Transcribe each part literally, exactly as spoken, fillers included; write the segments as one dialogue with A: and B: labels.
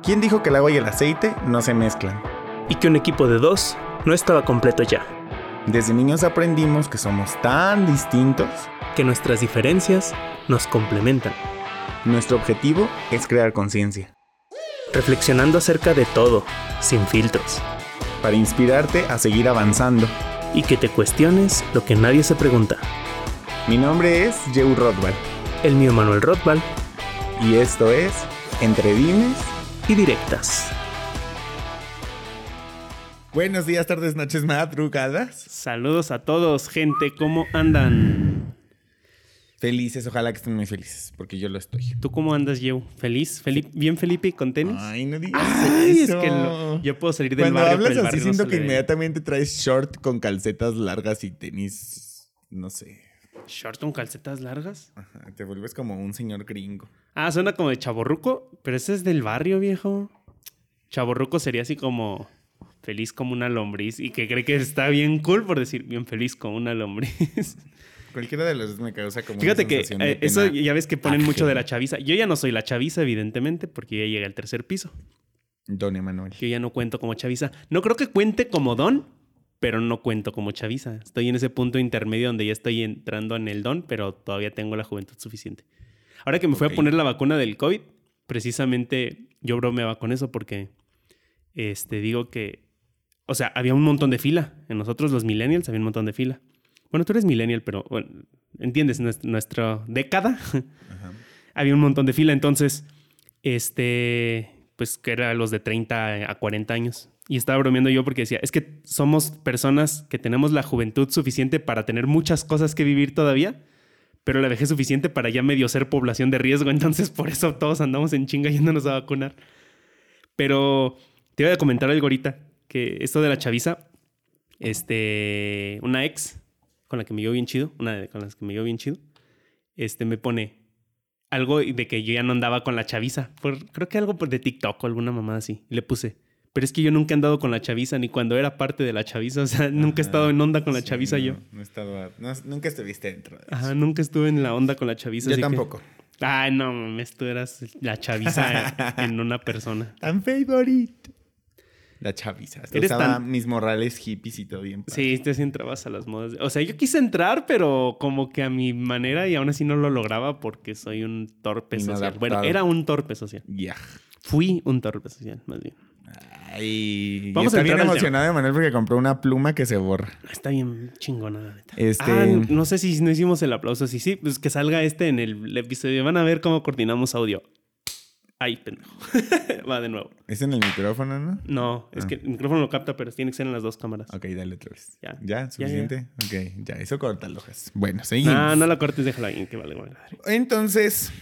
A: ¿Quién dijo que el agua y el aceite no se mezclan?
B: Y que un equipo de dos no estaba completo ya.
A: Desde niños aprendimos que somos tan distintos
B: Que nuestras diferencias nos complementan.
A: Nuestro objetivo es crear conciencia,
B: Reflexionando acerca de todo, sin filtros.
A: para inspirarte a seguir avanzando.
B: Y que te cuestiones lo que nadie se pregunta.
A: Mi nombre es Yeu Rothbard
B: El mío Manuel Rothbard
A: y esto es Entre Dimes.
B: y Directas.
A: Buenos días, tardes, noches, madrugadas.
B: Saludos a todos, gente, ¿cómo andan?
A: Felices, ojalá que estén muy felices, porque yo lo estoy.
B: ¿Tú cómo andas, Yeu? ¿Feliz? ¿Feliz? ¿Bien Felipe y con tenis?
A: Ay, no digas
B: Ay,
A: eso.
B: es que lo- yo puedo salir del
A: Cuando
B: barrio,
A: hablas
B: pero el
A: así
B: barrio
A: siento
B: no
A: que
B: se le ve.
A: inmediatamente traes short con calcetas largas y tenis, no sé.
B: ¿Short con calcetas largas?
A: Ajá, te vuelves como un señor gringo.
B: Ah, suena como de chavorruco, pero ese es del barrio, viejo. Chavorruco sería así como feliz como una lombriz y que cree que está bien cool por decir bien feliz como una lombriz.
A: Cualquiera de los dos me causa como
B: Fíjate
A: una
B: que
A: sensación de
B: eh, eso
A: pena
B: ya ves que ponen
A: ajena.
B: mucho de la chaviza. Yo ya no soy la chaviza, evidentemente, porque ya llegué al tercer piso.
A: Don Emanuel.
B: Yo ya no cuento como chaviza. No creo que cuente como don, pero no cuento como chaviza. Estoy en ese punto intermedio donde ya estoy entrando en el don, pero todavía tengo la juventud suficiente. Ahora que me fui
A: Ok.
B: a poner la vacuna del COVID, precisamente yo bromeaba con eso porque este, digo que, o sea, había un montón de fila. En nosotros los millennials había un montón de fila. Bueno, tú eres millennial, pero bueno, entiendes, Nuest- nuestra década
A: Ajá.
B: había un montón de fila. Entonces, este, pues que era los de treinta a cuarenta años. Y estaba bromeando yo porque decía, es que somos personas que tenemos la juventud suficiente para tener muchas cosas que vivir todavía, pero la vejez suficiente para ya medio ser población de riesgo. Entonces, por eso todos andamos en chinga yéndonos a vacunar. Pero te iba a comentar algo ahorita, que esto de la chaviza, este, una ex con la que me llevo bien chido, una de, con las que me llevo bien chido, este, me pone algo de que yo ya no andaba con la chaviza. Por, creo que algo por de TikTok o alguna mamada así. Y le puse, pero es que yo nunca he andado con la chaviza ni cuando era parte de la chaviza. O sea, nunca he estado en onda con la
A: Sí,
B: chaviza
A: no,
B: yo.
A: No he estado, no, nunca estuviste dentro de eso.
B: Ajá, nunca estuve en la onda con la chaviza.
A: Yo
B: así que-
A: tampoco.
B: Ay, no mames, tú eras la chaviza en una persona.
A: Tan favorite. La chaviza. Hasta
B: Eres
A: usaba
B: tan-
A: mis morrales hippies y todo bien. padre.
B: Sí, te sí entrabas a las modas. O sea, yo quise entrar, pero como que a mi manera y aún así no lo lograba porque soy un torpe social.
A: Inadaptado.
B: Bueno, era un torpe social.
A: Ya.
B: Fui un torpe social, más bien.
A: Ay,
B: Vamos
A: y
B: a
A: está bien
B: entrar al
A: emocionado Emanuel porque compró una pluma que se borra.
B: Está bien chingona, la neta.
A: Este-
B: Ah, no sé si no hicimos el aplauso. Sí, sí, pues que salga este en el episodio. Van a ver cómo coordinamos audio. Ay, pendejo. Va de nuevo.
A: Es en el micrófono, ¿no?
B: No, es
A: Ah.
B: que el micrófono lo capta, pero tiene que ser en las dos cámaras.
A: Ok, dale otra vez.
B: Ya.
A: ¿Ya?
B: Ya,
A: ¿Suficiente? Ok, ya. Eso corta lojas. Bueno, seguimos.
B: No, no la cortes, déjala ahí, que vale madre.
A: Entonces,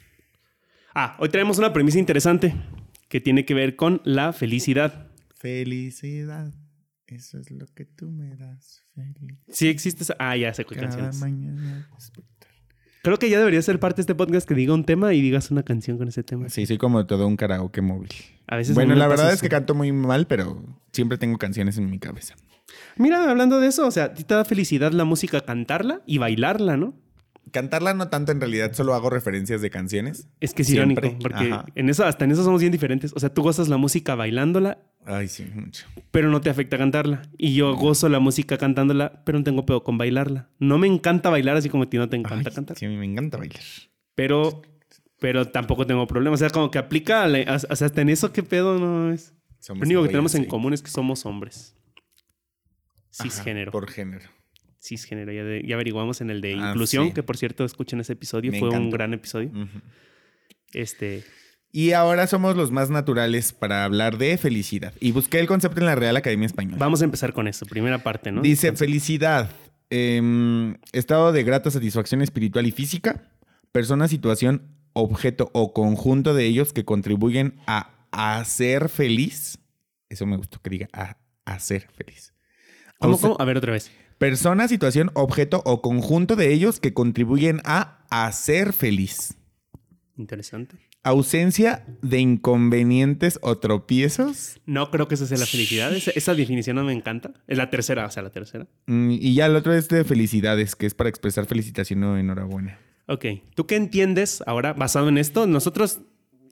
B: Ah, hoy traemos una premisa interesante que tiene que ver con la felicidad.
A: felicidad. Eso es lo que tú me das. Feliz.
B: Sí existe esa... Ah, ya sé qué
A: Cada
B: canciones.
A: mañana despertar.
B: Creo que ya debería ser parte de este podcast que diga un tema y digas una canción con ese tema.
A: Sí, soy como todo un karaoke móvil.
B: A veces a
A: Bueno,
B: mí me
A: la
B: pasa
A: verdad
B: eso.
A: es que canto muy mal, pero siempre tengo canciones en mi cabeza.
B: Mira, hablando de eso, o sea, a ti te da felicidad la música cantarla y bailarla, ¿no?
A: Cantarla no tanto, en realidad solo hago referencias de canciones.
B: Es que es
A: Siempre.
B: irónico, porque
A: Ajá.
B: en eso, hasta en eso somos bien diferentes. O sea, tú gozas la música bailándola,
A: Ay, sí, mucho.
B: pero no te afecta cantarla. Y yo gozo la música cantándola, pero no tengo pedo con bailarla. No me encanta bailar así como a ti no te encanta
A: Ay,
B: cantar.
A: sí, a mí me encanta bailar.
B: Pero, pero tampoco tengo problema. O sea, como que aplica, a la- o sea, hasta en eso, ¿qué pedo no es?
A: Somos
B: Lo único que
A: güeyes,
B: tenemos en
A: sí.
B: común es que somos hombres.
A: Ajá,
B: Cisgénero.
A: por género.
B: Cisgénero. Ya, de- ya averiguamos en el de
A: Ah,
B: inclusión,
A: sí.
B: que por cierto, escuchen ese episodio.
A: Me
B: Fue un
A: encantó.
B: gran episodio.
A: Ujú.
B: Este...
A: Y ahora somos los más naturales para hablar de felicidad. Y busqué el concepto en la Real Academia Española.
B: Vamos a empezar con eso. Primera parte, ¿no?
A: Dice felicidad, em, estado de grata satisfacción espiritual y física, persona, situación, objeto o conjunto de ellos que contribuyen a hacer feliz. Eso me gustó que diga a hacer feliz.
B: ¿Cómo,
A: O sea,
B: cómo? A ver, otra vez.
A: Persona, situación, objeto o conjunto de ellos que contribuyen a hacer feliz.
B: Interesante.
A: Ausencia de inconvenientes o tropiezos.
B: No creo que esa sea la felicidad. Esa, esa definición no me encanta. Es la tercera, o sea, la tercera.
A: Mm, y ya el otro es de felicidades, que es para expresar felicitación o enhorabuena.
B: Ok. ¿Tú qué entiendes ahora basado en esto? Nosotros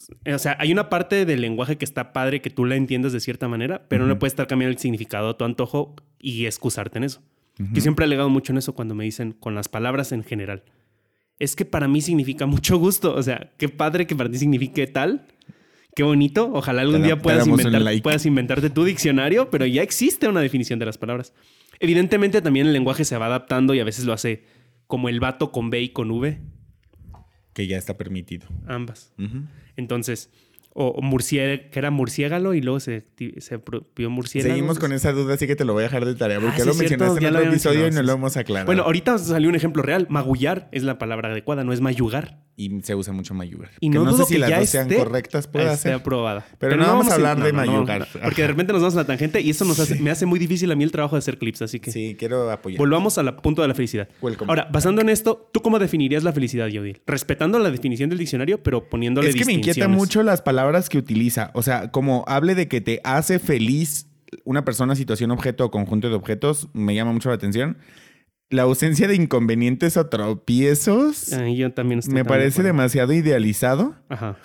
B: O sea, hay una parte del lenguaje que está padre que tú la entiendes de cierta manera, pero uh-huh. no le puedes estar cambiando el significado a tu antojo y excusarte en eso. Uh-huh. Yo siempre he alegado mucho en eso cuando me dicen con las palabras en general. Es que para mí significa mucho gusto. O sea, qué padre que para ti signifique tal. Qué bonito. Ojalá algún te día puedas, inventar, like. puedas inventarte tu diccionario, pero ya existe una definición de las palabras. Evidentemente también el lenguaje se va adaptando y a veces lo hace como el vato con B y con V.
A: Que ya está permitido.
B: Ambas. Uh-huh. Entonces, o, o murciélago, que era murciégalo y luego se, se vio murciélago.
A: Seguimos con esa duda, así que te lo voy a dejar de tarea. Porque ah, sí, lo mencionaste en otro episodio y no lo hemos aclarado.
B: Bueno, ahorita salió un ejemplo real. Magullar es la palabra adecuada, no es mayugar.
A: Y se usa mucho mayugar.
B: Y no,
A: no
B: dudo
A: sé si
B: que
A: las
B: ya
A: dos sean
B: esté,
A: correctas, puede
B: esté
A: ser.
B: aprobada.
A: Pero, Pero no, no vamos a hablar
B: no,
A: de
B: no,
A: mayugar.
B: No, no, porque de repente nos vamos a la tangente y eso nos hace, sí. me hace muy difícil a mí el trabajo de hacer clips, así que...
A: Sí, quiero apoyar.
B: Volvamos al punto de la felicidad.
A: Welcome.
B: Ahora, basando en esto, ¿tú cómo definirías la felicidad, Yodil? Respetando la definición del diccionario, pero poniéndole
A: Es que me inquieta mucho las palabras que utiliza. O sea, como hable de que te hace feliz una persona, situación, objeto o conjunto de objetos, me llama mucho la atención. La ausencia de inconvenientes o tropiezos
B: ah, yo también estoy
A: me parece de demasiado idealizado.
B: Ajá.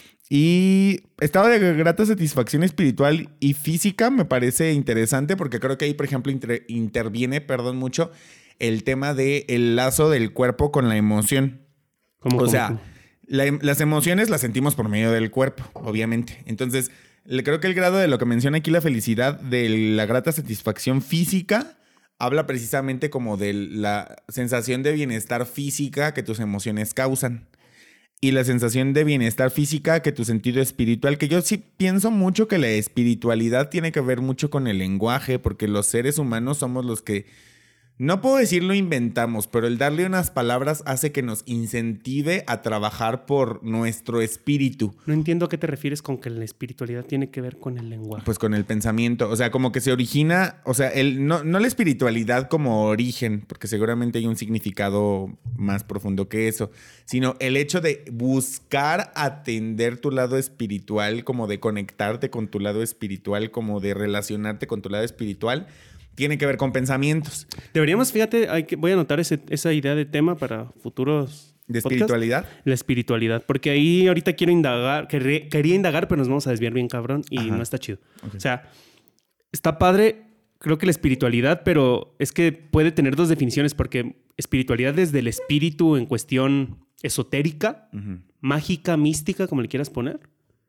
A: Y estado de grata satisfacción espiritual y física me parece interesante porque creo que ahí, por ejemplo, inter- interviene, perdón, mucho el tema del lazo del cuerpo con la emoción.
B: ¿Cómo,
A: o
B: cómo,
A: sea,
B: cómo?
A: La, las emociones las sentimos por medio del cuerpo, obviamente. Entonces, creo que el grado de lo que menciona aquí la felicidad de la grata satisfacción física habla precisamente como de la sensación de bienestar física que tus emociones causan. Y la sensación de bienestar física que tu sentido espiritual, que yo sí pienso mucho que la espiritualidad tiene que ver mucho con el lenguaje, porque los seres humanos somos los que, no puedo decir lo inventamos, pero el darle unas palabras hace que nos incentive a trabajar por nuestro espíritu.
B: No entiendo a qué te refieres con que la espiritualidad tiene que ver con el lenguaje.
A: Pues con el pensamiento, o sea, como que se origina, o sea, el, no, no la espiritualidad como origen, porque seguramente hay un significado más profundo que eso, sino el hecho de buscar atender tu lado espiritual, como de conectarte con tu lado espiritual, como de relacionarte con tu lado espiritual, tiene que ver con pensamientos.
B: Deberíamos, fíjate, hay que, voy a anotar ese, esa idea de tema para futuros
A: ¿De espiritualidad?
B: Podcast. La espiritualidad. Porque ahí ahorita quiero indagar, quería, quería indagar, pero nos vamos a desviar bien cabrón y Ajá. no está chido. Okay. O sea, está padre, creo que la espiritualidad, pero es que puede tener dos definiciones porque espiritualidad desde el espíritu en cuestión esotérica, uh-huh. mágica, mística, como le quieras poner.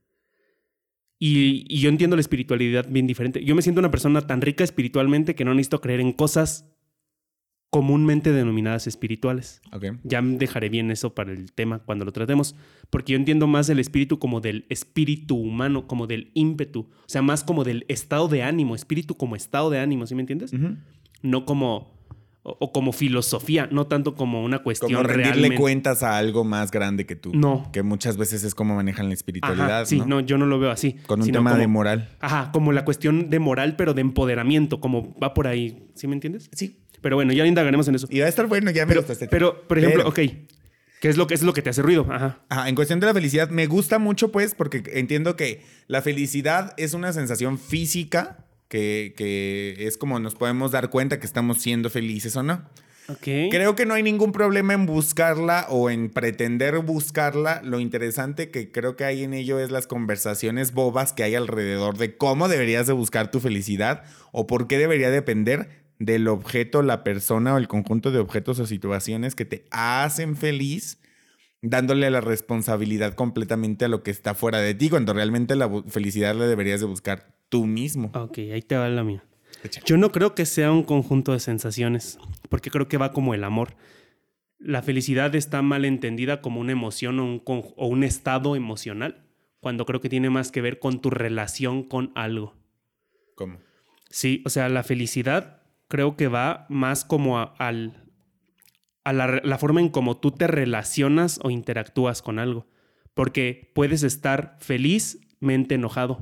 B: Y, y yo entiendo la espiritualidad bien diferente. Yo me siento una persona tan rica espiritualmente que no necesito creer en cosas comúnmente denominadas espirituales.
A: Okay.
B: Ya dejaré bien eso para el tema cuando lo tratemos. Porque yo entiendo más el espíritu como del espíritu humano, como del ímpetu. O sea, más como del estado de ánimo. Espíritu como estado de ánimo, ¿sí me entiendes?
A: Uh-huh.
B: No como... O, o como filosofía, no tanto como una cuestión
A: como rendirle
B: realmente...
A: cuentas a algo más grande que tú.
B: No.
A: Que muchas veces es como manejan la espiritualidad,
B: Ajá, sí,
A: ¿no?
B: no, yo no lo veo así.
A: Con un tema
B: como,
A: de moral.
B: Ajá, como la cuestión de moral, pero de empoderamiento, como va por ahí. ¿Sí me entiendes?
A: Sí.
B: Pero bueno, ya indagaremos en eso.
A: Y va a estar bueno, ya me
B: pero,
A: gustaste.
B: Pero, por ejemplo,
A: pero...
B: ok, ¿qué es lo que es lo que te hace ruido? Ajá.
A: Ajá, en cuestión de la felicidad, me gusta mucho, pues, porque entiendo que la felicidad es una sensación física que, que es como nos podemos dar cuenta que estamos siendo felices o no.
B: Okay.
A: Creo que no hay ningún problema en buscarla o en pretender buscarla. Lo interesante que creo que hay en ello es las conversaciones bobas que hay alrededor de cómo deberías de buscar tu felicidad o por qué debería depender del objeto, la persona o el conjunto de objetos o situaciones que te hacen feliz, dándole la responsabilidad completamente a lo que está fuera de ti, cuando realmente la felicidad la deberías de buscar tú mismo.
B: Ok, ahí te va la mía. Yo no creo que sea un conjunto de sensaciones, porque creo que va como el amor. La felicidad está mal entendida como una emoción o un, o un estado emocional, cuando creo que tiene más que ver con tu relación con algo.
A: ¿Cómo?
B: Sí, o sea, la felicidad creo que va más como a, al, a la, la forma en cómo tú te relacionas o interactúas con algo. Porque puedes estar felizmente enojado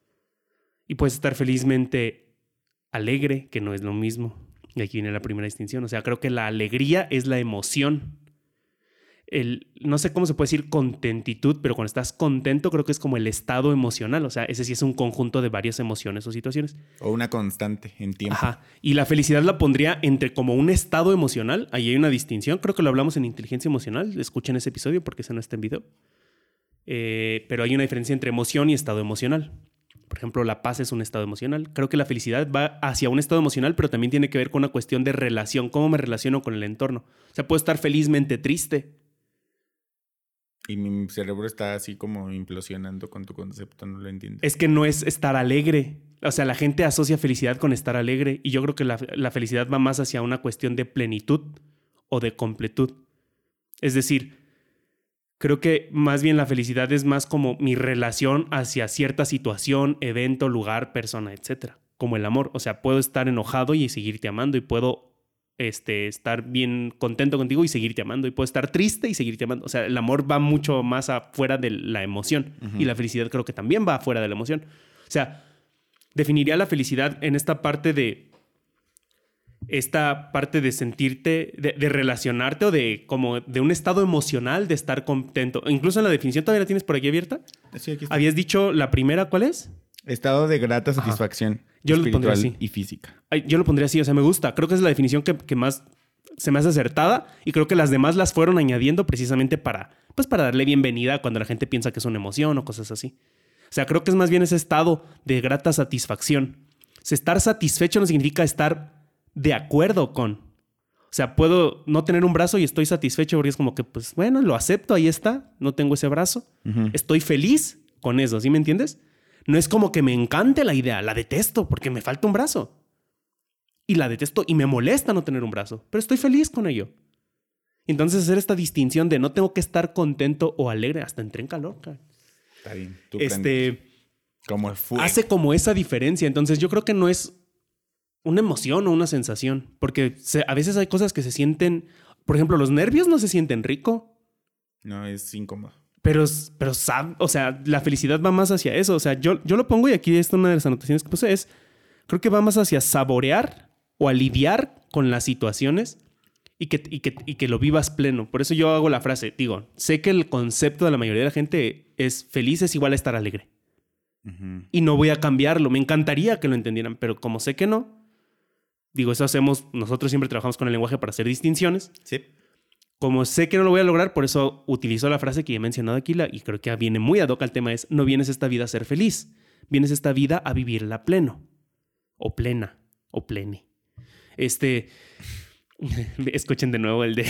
B: y puedes estar felizmente alegre, que no es lo mismo. Y aquí viene la primera distinción. O sea, creo que la alegría es la emoción. El, no sé cómo se puede decir contentitud, pero cuando estás contento creo que es como el estado emocional. O sea, ese sí es un conjunto de varias emociones o situaciones.
A: O una constante en tiempo.
B: Ajá. Y la felicidad la pondría entre como un estado emocional. Ahí hay una distinción. Creo que lo hablamos en inteligencia emocional. Escuchen ese episodio porque ese no está en video. Eh, pero hay una diferencia entre emoción y estado emocional. Por ejemplo, la paz es un estado emocional. Creo que la felicidad va hacia un estado emocional, pero también tiene que ver con una cuestión de relación. ¿Cómo me relaciono con el entorno? O sea, puedo estar felizmente triste.
A: Y mi cerebro está así como implosionando con tu concepto, no lo entiendo.
B: Es que no es estar alegre. O sea, la gente asocia felicidad con estar alegre. Y yo creo que la, la felicidad va más hacia una cuestión de plenitud o de completud. Es decir, creo que más bien la felicidad es más como mi relación hacia cierta situación, evento, lugar, persona, etcétera. Como el amor. O sea, puedo estar enojado y seguirte amando y puedo este, estar bien contento contigo y seguirte amando y puedo estar triste y seguirte amando. O sea, el amor va mucho más afuera de la emoción. Uh-huh. Y la felicidad creo que también va afuera de la emoción. O sea, definiría la felicidad en esta parte de esta parte de sentirte, de, de relacionarte o de como de un estado emocional de estar contento. Incluso en la definición, ¿todavía la tienes por aquí abierta?
A: Sí, aquí está.
B: Habías dicho la primera, ¿cuál es?
A: Estado de grata satisfacción.
B: Ajá. Yo lo pondría así.
A: Y física.
B: Ay, yo lo pondría así, o sea, me gusta. Creo que es la definición que, que más se me hace acertada y creo que las demás las fueron añadiendo precisamente para, pues para darle bienvenida cuando la gente piensa que es una emoción o cosas así. O sea, creo que es más bien ese estado de grata satisfacción. O sea, estar satisfecho no significa estar de acuerdo con. O sea, puedo no tener un brazo y estoy satisfecho porque es como que, pues, bueno, lo acepto, ahí está. No tengo ese brazo. Uh-huh. Estoy feliz con eso, ¿sí me entiendes? No es como que me encante la idea. La detesto porque me falta un brazo. Y la detesto y me molesta no tener un brazo. Pero estoy feliz con ello. Entonces, hacer esta distinción de no tengo que estar contento o alegre. Hasta entré en calor, cara.
A: Está bien. Tú
B: este,
A: como el fuego.
B: Hace como esa diferencia. Entonces, yo creo que no es una emoción o una sensación. Porque se, a veces hay cosas que se sienten... Por ejemplo, los nervios no se sienten rico.
A: No, es incómodo.
B: Pero, pero o sea, la felicidad va más hacia eso. O sea, yo, yo lo pongo y aquí está una de las anotaciones que puse es... Creo que va más hacia saborear o aliviar con las situaciones y que, y, que, y que lo vivas pleno. Por eso yo hago la frase. Digo, sé que el concepto de la mayoría de la gente es feliz es igual a estar alegre. Uh-huh. Y no voy a cambiarlo. Me encantaría que lo entendieran, pero como sé que no... Digo, eso hacemos... Nosotros siempre trabajamos con el lenguaje para hacer distinciones.
A: Sí.
B: Como sé que no lo voy a lograr, por eso utilizo la frase que ya he mencionado aquí la, y creo que viene muy ad hoc al tema es no vienes esta vida a ser feliz. Vienes esta vida a vivirla pleno. O plena. O plene. Este... Escuchen de nuevo el de...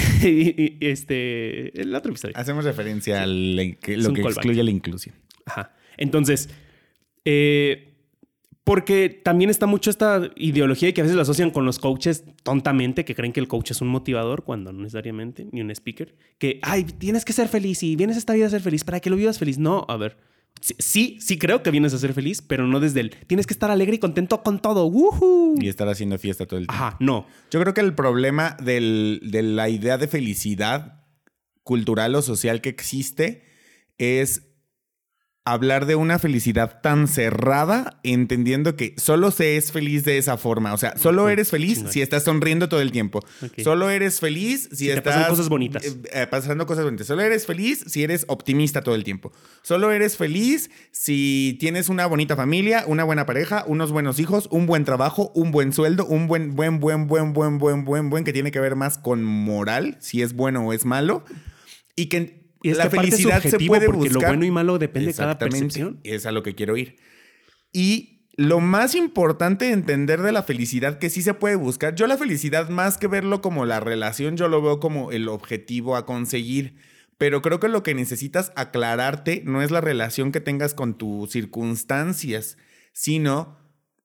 B: este... El otro episodio.
A: Hacemos referencia a lo que excluye la inclusión.
B: Ajá. Entonces... Eh... Porque también está mucho esta ideología que a veces la asocian con los coaches tontamente, que creen que el coach es un motivador cuando no necesariamente, ni un speaker. Que, ay, tienes que ser feliz y vienes a esta vida a ser feliz para que lo vivas feliz. No, a ver, sí, sí creo que vienes a ser feliz, pero no desde el tienes que estar alegre y contento con todo. ¡Woohoo!
A: Y estar haciendo fiesta todo el tiempo.
B: Ajá, no.
A: Yo creo que el problema del, de la idea de felicidad cultural o social que existe es... hablar de una felicidad tan cerrada, entendiendo que solo se es feliz de esa forma. O sea, solo eres feliz sí, si estás sonriendo todo el tiempo. Okay. Solo eres feliz si, si estás...
B: pasan cosas bonitas.
A: Eh, pasando cosas bonitas. Solo eres feliz si eres optimista todo el tiempo. Solo eres feliz si tienes una bonita familia, una buena pareja, unos buenos hijos, un buen trabajo, un buen sueldo, un buen, buen, buen, buen, buen, buen, buen, buen, que tiene que ver más con moral, si es bueno o es malo. Y que...
B: Y es
A: la
B: que
A: felicidad
B: se
A: puede
B: porque
A: buscar.
B: Lo bueno y malo depende de cada percepción.
A: Es a lo que quiero ir. Y lo más importante de entender de la felicidad que sí se puede buscar. Yo la felicidad, más que verlo como la relación, yo lo veo como el objetivo a conseguir. Pero creo que lo que necesitas aclararte no es la relación que tengas con tus circunstancias, sino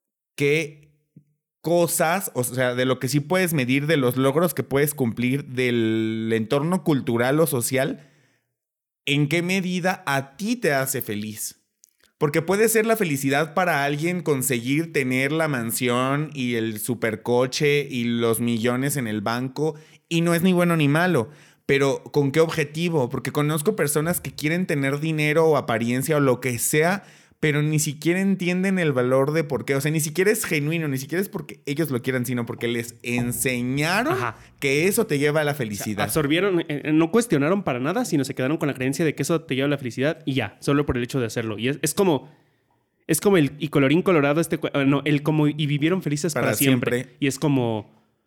A: que cosas, o sea, de lo que sí puedes medir, de los logros que puedes cumplir, del entorno cultural o social, ¿en qué medida a ti te hace feliz? Porque puede ser la felicidad para alguien conseguir tener la mansión y el supercoche y los millones en el banco y no es ni bueno ni malo. Pero ¿con qué objetivo? Porque conozco personas que quieren tener dinero o apariencia o lo que sea, pero ni siquiera entienden el valor de por qué. O sea, ni siquiera es genuino, ni siquiera es porque ellos lo quieran, sino porque les enseñaron Ajá. que eso te lleva a la felicidad. O sea,
B: absorbieron, eh, no cuestionaron para nada, sino se quedaron con la creencia de que eso te lleva a la felicidad y ya, solo por el hecho de hacerlo. Y es, es como... Es como el y colorín colorado, este... No, el como y vivieron felices para, para siempre. siempre. Y es como...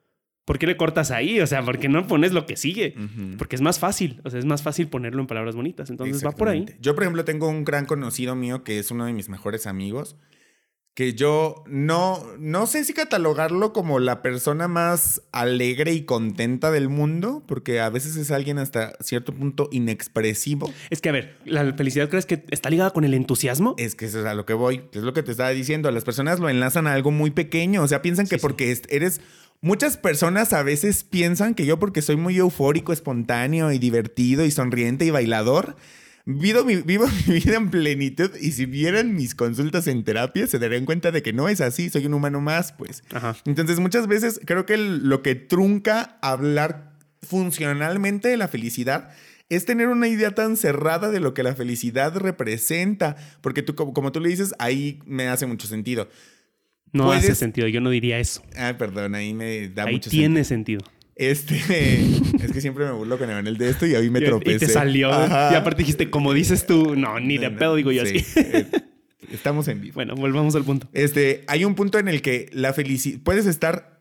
B: ¿por qué le cortas ahí? O sea, ¿por qué no pones lo que sigue?
A: Uh-huh.
B: Porque es más fácil. O sea, es más fácil ponerlo en palabras bonitas. Entonces va por ahí.
A: Yo, por ejemplo, tengo un gran conocido mío que es uno de mis mejores amigos, que yo no, no sé si catalogarlo como la persona más alegre y contenta del mundo, porque a veces es alguien hasta cierto punto inexpresivo.
B: Es que, a ver, ¿la felicidad crees que está ligada con el entusiasmo?
A: Es que eso es a lo que voy, es lo que te estaba diciendo. Las personas lo enlazan a algo muy pequeño, o sea, piensan que sí, porque sí. eres... Muchas personas a veces piensan que yo, porque soy muy eufórico, espontáneo y divertido y sonriente y bailador, Vivo mi, vivo mi vida en plenitud, y si vieran mis consultas en terapia se darían cuenta de que no es así, soy un humano más, pues.
B: Ajá.
A: Entonces muchas veces creo que el, lo que trunca hablar funcionalmente de la felicidad es tener una idea tan cerrada de lo que la felicidad representa, porque tú, como, como tú le dices, ahí me hace mucho sentido.
B: No Puedes... hace sentido, yo no diría eso.
A: Ah, perdón, ahí me da
B: ahí
A: mucho
B: sentido. Ahí tiene sentido.
A: Este, es que siempre me burlo con Emanuel de esto y hoy me tropecé.
B: Y te salió. Ajá. Y aparte dijiste, como dices tú, no, ni de no, pedo, digo yo
A: sí,
B: así.
A: Eh, estamos en vivo.
B: Bueno, volvamos al punto.
A: Este, hay un punto en el que la felicidad... Puedes estar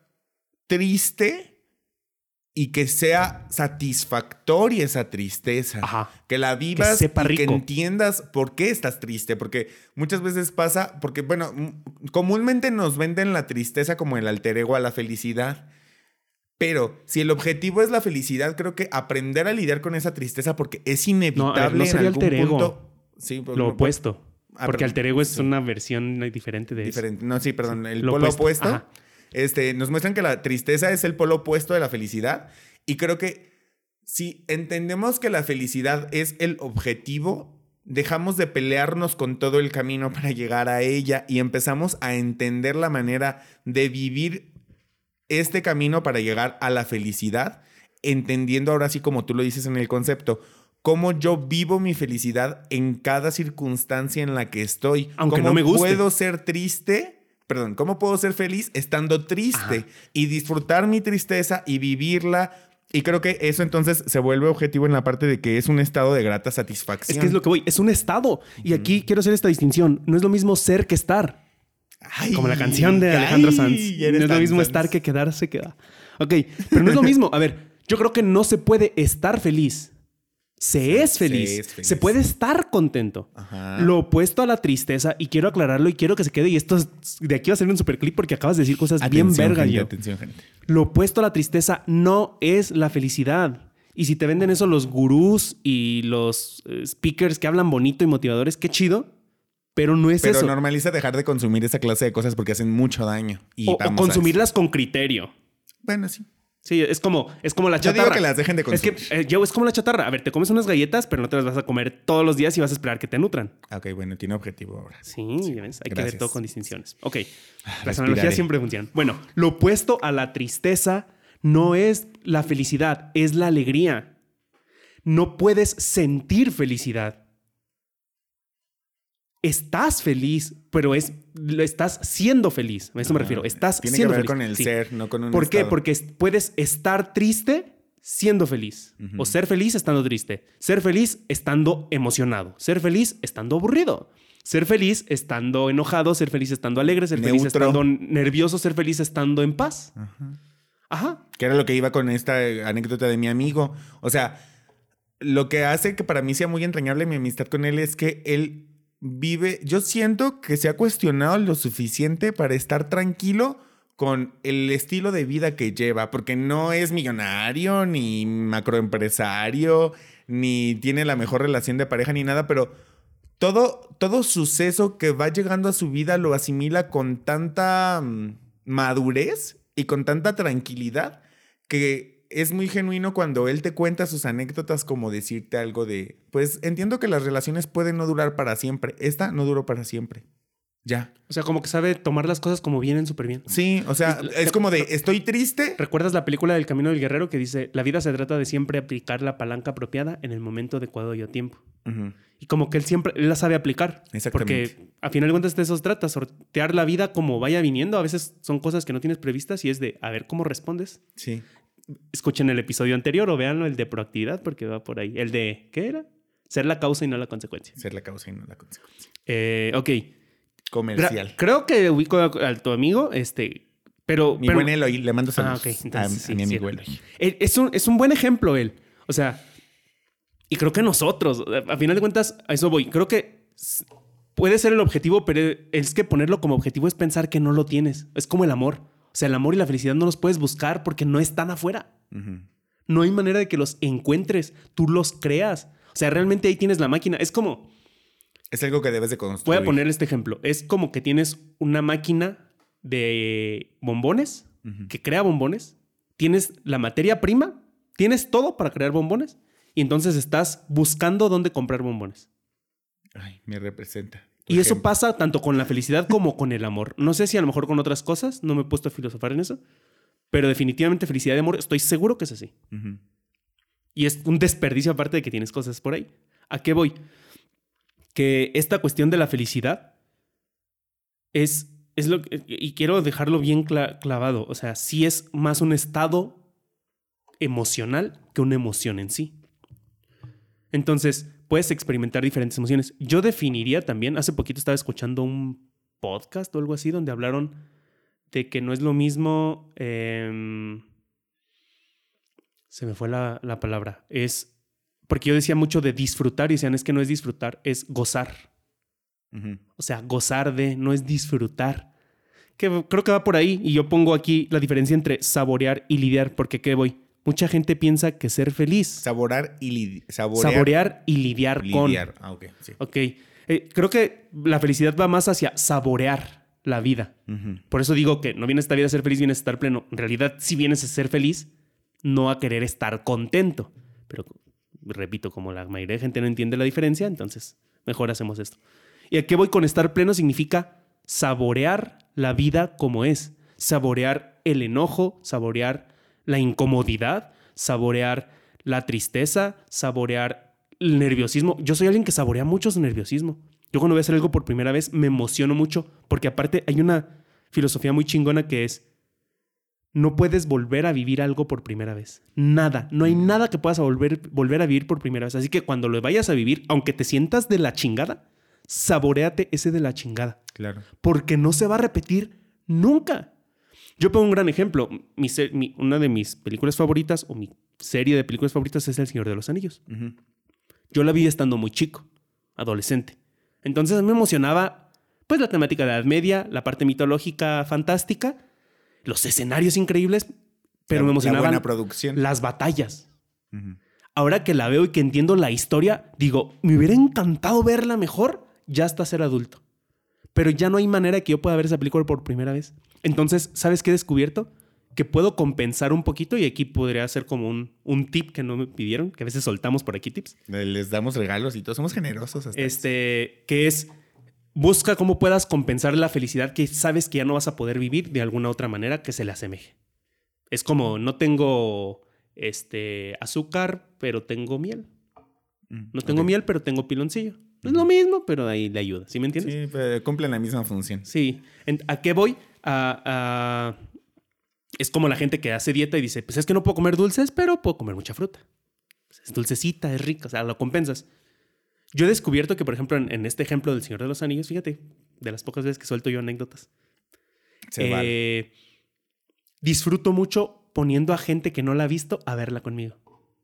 A: triste y que sea satisfactoria esa tristeza.
B: Ajá.
A: Que la vivas
B: que sepa
A: y
B: rico.
A: que entiendas por qué estás triste. Porque muchas veces pasa... Porque, bueno, comúnmente nos venden la tristeza como el alter ego a la felicidad. Pero si el objetivo es la felicidad, creo que aprender a lidiar con esa tristeza, porque es inevitable
B: no, ver, no sería
A: en algún
B: alter ego.
A: punto. Sí, pues,
B: lo
A: no,
B: opuesto.
A: Ah,
B: porque
A: perdón,
B: alter ego es
A: sí.
B: una versión diferente de
A: diferente.
B: eso.
A: No, sí, perdón. El
B: lo
A: polo
B: opuesto.
A: opuesto. Este, nos muestran que la tristeza es el polo opuesto de la felicidad. Y creo que si entendemos que la felicidad es el objetivo, dejamos de pelearnos con todo el camino para llegar a ella y empezamos a entender la manera de vivir este camino para llegar a la felicidad, entendiendo ahora sí, como tú lo dices en el concepto, cómo yo vivo mi felicidad en cada circunstancia en la que estoy.
B: Aunque
A: cómo
B: no me guste.
A: puedo ser triste, perdón, cómo puedo ser feliz estando triste. Ajá. Y disfrutar mi tristeza y vivirla. Y creo que eso entonces se vuelve objetivo en la parte de que es un estado de grata satisfacción.
B: Es que es lo que voy, es un estado. Y aquí mm. quiero hacer esta distinción. No es lo mismo ser que estar. Ay, como la canción de Alejandro
A: ay,
B: Sanz. No es lo mismo Sanz. Estar que quedar se queda. Ok, pero no es lo mismo. A ver, yo creo que no se puede estar feliz. Se, sí, es, feliz. se es feliz. Se puede estar contento. Ajá. Lo opuesto a la tristeza, y quiero aclararlo y quiero que se quede. Y esto es, de aquí va a salir un superclip porque acabas de decir cosas
A: atención,
B: bien verga,
A: gente,
B: yo.
A: Atención, gente.
B: Lo opuesto a la tristeza no es la felicidad. Y si te venden eso los gurús y los uh, speakers que hablan bonito y motivadores, qué chido. Pero no es
A: Pero
B: eso.
A: Pero normaliza dejar de consumir esa clase de cosas porque hacen mucho daño. Y
B: o, o consumirlas con criterio.
A: Bueno, sí.
B: Sí, es como, es como la chatarra.
A: Yo digo que las dejen de consumir.
B: Es que, eh, yo, es como la chatarra. A ver, te comes unas galletas, pero no te las vas a comer todos los días y vas a esperar que te nutran.
A: Ok, bueno, tiene objetivo ahora.
B: Sí, sí. ¿Ves? Hay Gracias. Que ver todo con distinciones. Ok, las
A: Respiraré.
B: analogías siempre funcionan. Bueno, lo opuesto a la tristeza no es la felicidad, es la alegría. No puedes sentir felicidad. Estás feliz, pero es, lo estás siendo feliz. A eso ah, me refiero. Estás
A: tiene
B: siendo
A: que ver
B: feliz.
A: con el
B: sí.
A: ser, no con un
B: ¿Por
A: estado.
B: qué? Porque puedes estar triste siendo feliz. Uh-huh. O ser feliz estando triste. Ser feliz estando emocionado. Ser feliz estando aburrido. Ser feliz estando enojado. Ser feliz estando alegre. Ser
A: Neutro.
B: feliz estando nervioso. Ser feliz estando en paz.
A: Uh-huh.
B: Ajá.
A: Que era lo que iba con esta anécdota de mi amigo. O sea, lo que hace que para mí sea muy entrañable mi amistad con él es que él vive, yo siento que se ha cuestionado lo suficiente para estar tranquilo con el estilo de vida que lleva, porque no es millonario, ni macroempresario, ni tiene la mejor relación de pareja, ni nada, pero todo, todo suceso que va llegando a su vida lo asimila con tanta um, madurez y con tanta tranquilidad que es muy genuino cuando él te cuenta sus anécdotas, como decirte algo de, pues entiendo que las relaciones pueden no durar para siempre. Esta no duró para siempre. Ya.
B: O sea, como que sabe tomar las cosas como vienen súper bien.
A: Sí, o sea, es como de, estoy triste.
B: ¿Recuerdas la película del Camino del Guerrero que dice, la vida se trata de siempre aplicar la palanca apropiada en el momento adecuado y a tiempo? Uh-huh. Y como que él siempre él la sabe aplicar.
A: Exactamente.
B: Porque a final de cuentas de eso se trata, sortear la vida como vaya viniendo. A veces son cosas que no tienes previstas y es de, a ver cómo respondes.
A: Sí.
B: Escuchen el episodio anterior o véanlo, el de proactividad, porque va por ahí. El de, ¿qué era? Ser la causa y no la consecuencia.
A: Ser la causa y no la consecuencia.
B: Eh, ok.
A: Comercial.
B: Creo que ubico a, a tu amigo, este, Pero,
A: Mi
B: pero,
A: buen Eloy, le mando saludos
B: Ah, ok. Entonces,
A: a,
B: sí,
A: a mi amigo
B: sí.
A: Eloy.
B: Él- Es un, es un buen ejemplo él. O sea, y creo que nosotros, a final de cuentas, a eso voy. Creo que s- puede ser el objetivo, pero es que ponerlo como objetivo es pensar que no lo tienes. Es como el amor. O sea, el amor y la felicidad no los puedes buscar porque no están afuera.
A: Ujú.
B: No hay manera de que los encuentres. Tú los creas. O sea, realmente ahí tienes la máquina. Es como...
A: Es algo que debes de construir.
B: Voy a poner este ejemplo. Es como que tienes una máquina de bombones
A: Ujú.
B: que crea bombones. Tienes la materia prima. Tienes todo para crear bombones. Y entonces estás buscando dónde comprar bombones.
A: Ay, me representa.
B: Y eso
A: Ejemplo.
B: pasa tanto con la felicidad como con el amor. No sé si a lo mejor con otras cosas. No me he puesto a filosofar en eso. Pero definitivamente felicidad y amor estoy seguro que es así.
A: Ujú.
B: Y es un desperdicio aparte de que tienes cosas por ahí. ¿A qué voy? Que esta cuestión de la felicidad es, es lo que... Y quiero dejarlo bien cla- clavado. O sea, sí es más un estado emocional que una emoción en sí. Entonces, puedes experimentar diferentes emociones. Yo definiría también... Hace poquito estaba escuchando un podcast o algo así donde hablaron de que no es lo mismo... em, se me fue la, la palabra. Es... Porque yo decía mucho de disfrutar y decían, es que no es disfrutar, es gozar.
A: Ujú.
B: O sea, gozar de, no es disfrutar. Que creo que va por ahí. Y yo pongo aquí la diferencia entre saborear y lidiar. Porque ¿qué voy? Mucha gente piensa que ser feliz...
A: Saborar y li- saborear.
B: Saborear y lidiar,
A: Lidiar. Ah, ok. Sí.
B: con. Ok. Eh, creo que la felicidad va más hacia saborear la vida.
A: Ujú.
B: Por eso digo que no vienes a esta vida a ser feliz, vienes a estar pleno. En realidad, si vienes a ser feliz, no a querer estar contento. Pero, repito, como la mayoría de gente no entiende la diferencia, entonces mejor hacemos esto. ¿Y a qué voy con estar pleno? Significa saborear la vida como es. Saborear el enojo, saborear la incomodidad, saborear la tristeza, saborear el nerviosismo. Yo soy alguien que saborea mucho su nerviosismo. Yo cuando voy a hacer algo por primera vez me emociono mucho porque aparte hay una filosofía muy chingona que es no puedes volver a vivir algo por primera vez. Nada. No hay nada que puedas volver, volver a vivir por primera vez. Así que cuando lo vayas a vivir, aunque te sientas de la chingada, saboréate ese de la chingada.
A: Claro.
B: Porque no se va a repetir nunca. Yo pongo un gran ejemplo. Mi ser- mi- una de mis películas favoritas o mi serie de películas favoritas es El Señor de los Anillos.
A: Ujú.
B: Yo la vi estando muy chico, adolescente. Entonces a mí me emocionaba pues la temática de la Edad Media, la parte mitológica fantástica, los escenarios increíbles, pero
A: La-
B: me
A: la
B: emocionaban
A: buena producción.
B: las batallas.
A: Ujú.
B: Ahora que la veo y que entiendo la historia, digo, me hubiera encantado verla mejor ya hasta ser adulto. Pero ya no hay manera de que yo pueda ver esa película por primera vez. Entonces, ¿sabes qué he descubierto? Que puedo compensar un poquito y aquí podría ser como un, un tip que no me pidieron, que a veces soltamos por aquí tips.
A: Les damos regalos y todos somos generosos. Hasta
B: Este, que es, busca cómo puedas compensar la felicidad que sabes que ya no vas a poder vivir de alguna otra manera que se le asemeje. Es como, no tengo este, azúcar, pero tengo miel.
A: Mm,
B: No tengo
A: ok.
B: miel, pero tengo piloncillo. No es lo mismo, pero ahí le ayuda. ¿Sí me entiendes?
A: Sí, pero cumplen la misma función.
B: Sí. En- ¿A qué voy? A, a- Es como la gente que hace dieta y dice, pues es que no puedo comer dulces, pero puedo comer mucha fruta. Pues es dulcecita, es rica, o sea, lo compensas. Yo he descubierto que, por ejemplo, en, en este ejemplo del Señor de los Anillos, fíjate, de las pocas veces que suelto yo anécdotas,
A: Se vale.
B: eh, disfruto mucho poniendo a gente que no la ha visto a verla conmigo.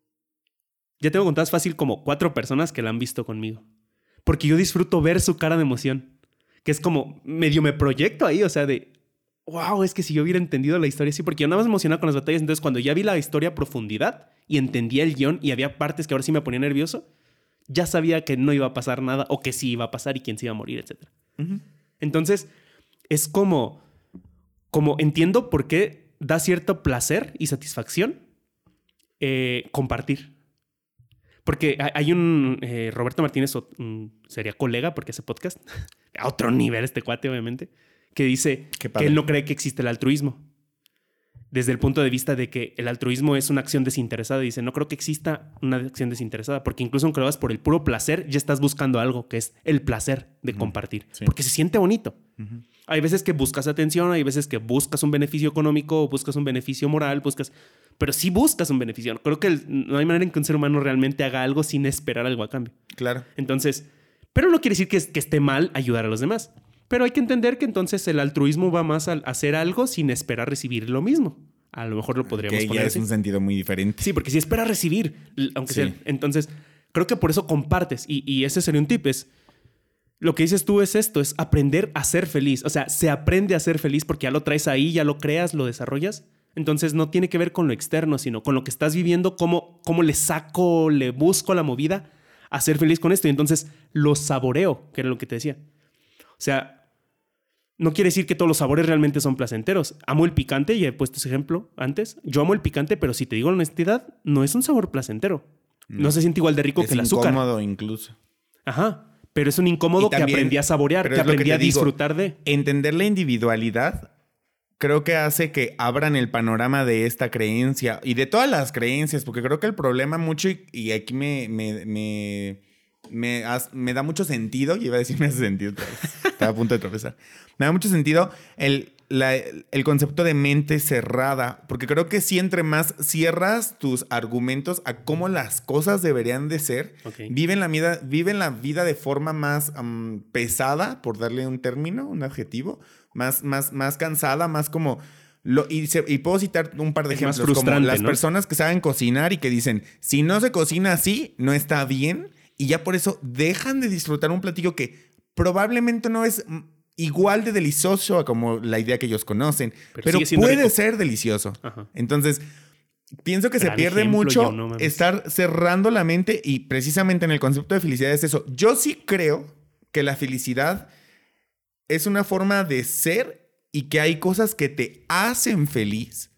B: Ya tengo contadas fácil como cuatro personas que la han visto conmigo. Porque yo disfruto ver su cara de emoción. Que es como medio me proyecto ahí, o sea, de wow, es que si yo hubiera entendido la historia así, porque yo nada más me emocionaba con las batallas. Entonces, cuando ya vi la historia a profundidad y entendía el guión y había partes que ahora sí me ponía nervioso, ya sabía que no iba a pasar nada o que sí iba a pasar y quién se iba a morir, etcétera.
A: Ujú.
B: Entonces, es como, como entiendo por qué da cierto placer y satisfacción eh, compartir. Porque hay- hay un eh, Roberto Martínez, o- mm, sería colega porque hace podcast, a otro nivel este cuate, obviamente, que dice
A: Qué
B: que
A: padre.
B: él no cree que existe el altruismo. Desde el punto de vista de que el altruismo es una acción desinteresada. Dice, no creo que exista una acción desinteresada, porque incluso aunque lo hagas por el puro placer, ya estás buscando algo, que es el placer de
A: Ujú.
B: compartir.
A: Sí.
B: Porque se siente bonito.
A: Ujú.
B: Hay veces que buscas atención, hay veces que buscas un beneficio económico, buscas un beneficio moral, buscas... Pero sí buscas un beneficio. Creo que el- no hay manera en que un ser humano realmente haga algo sin esperar algo a cambio.
A: Claro.
B: Entonces, pero no quiere decir que, es- que esté mal ayudar a los demás. Pero hay que entender que entonces el altruismo va más a hacer algo sin esperar recibir lo mismo. A lo mejor lo podríamos
A: que
B: poner
A: ya
B: así.
A: es un sentido muy diferente.
B: Sí, porque si esperas recibir, aunque
A: Sí.
B: sea... Entonces, creo que por eso compartes. Y, y ese sería un tip. Es, lo que dices tú es esto, es aprender a ser feliz. O sea, se aprende a ser feliz porque ya lo traes ahí, ya lo creas, lo desarrollas. Entonces, no tiene que ver con lo externo, sino con lo que estás viviendo, cómo, cómo le saco, le busco la movida a ser feliz con esto. Y entonces, lo saboreo, que era lo que te decía. O sea... No quiere decir que todos los sabores realmente son placenteros. Amo el picante, y he puesto ese ejemplo antes. Yo amo el picante, pero si te digo la honestidad, no es un sabor placentero. No, no se siente igual de rico
A: es
B: que el azúcar.
A: Es incómodo incluso.
B: Ajá. Pero es un incómodo también, que aprendí a saborear, que aprendí que a disfrutar
A: digo,
B: de.
A: Entender la individualidad creo que hace que abran el panorama de esta creencia y de todas las creencias, porque creo que el problema mucho, y, y aquí me... me, me Me, has, me da mucho sentido, y iba a decir me hace sentido, estaba a punto de tropezar. Me da mucho sentido el, la, el concepto de mente cerrada, porque creo que si entre más cierras tus argumentos a cómo las cosas deberían de ser, okay. viven, la vida, viven la vida de forma más um, pesada, por darle un término, un adjetivo, más, más, más cansada, más como... Lo, y, se, y puedo citar un par de es ejemplos, como las ¿no? personas que saben cocinar y que dicen, si no se cocina así, no está bien. Y ya por eso dejan de disfrutar un platillo que probablemente no es igual de delicioso como la idea que ellos conocen, pero, pero puede rico. ser delicioso. Ajá. Entonces, pienso que Gran se pierde ejemplo, mucho no, estar cerrando la mente, y precisamente en el concepto de felicidad es eso. Yo sí creo que la felicidad es una forma de ser y que hay cosas que te hacen feliz,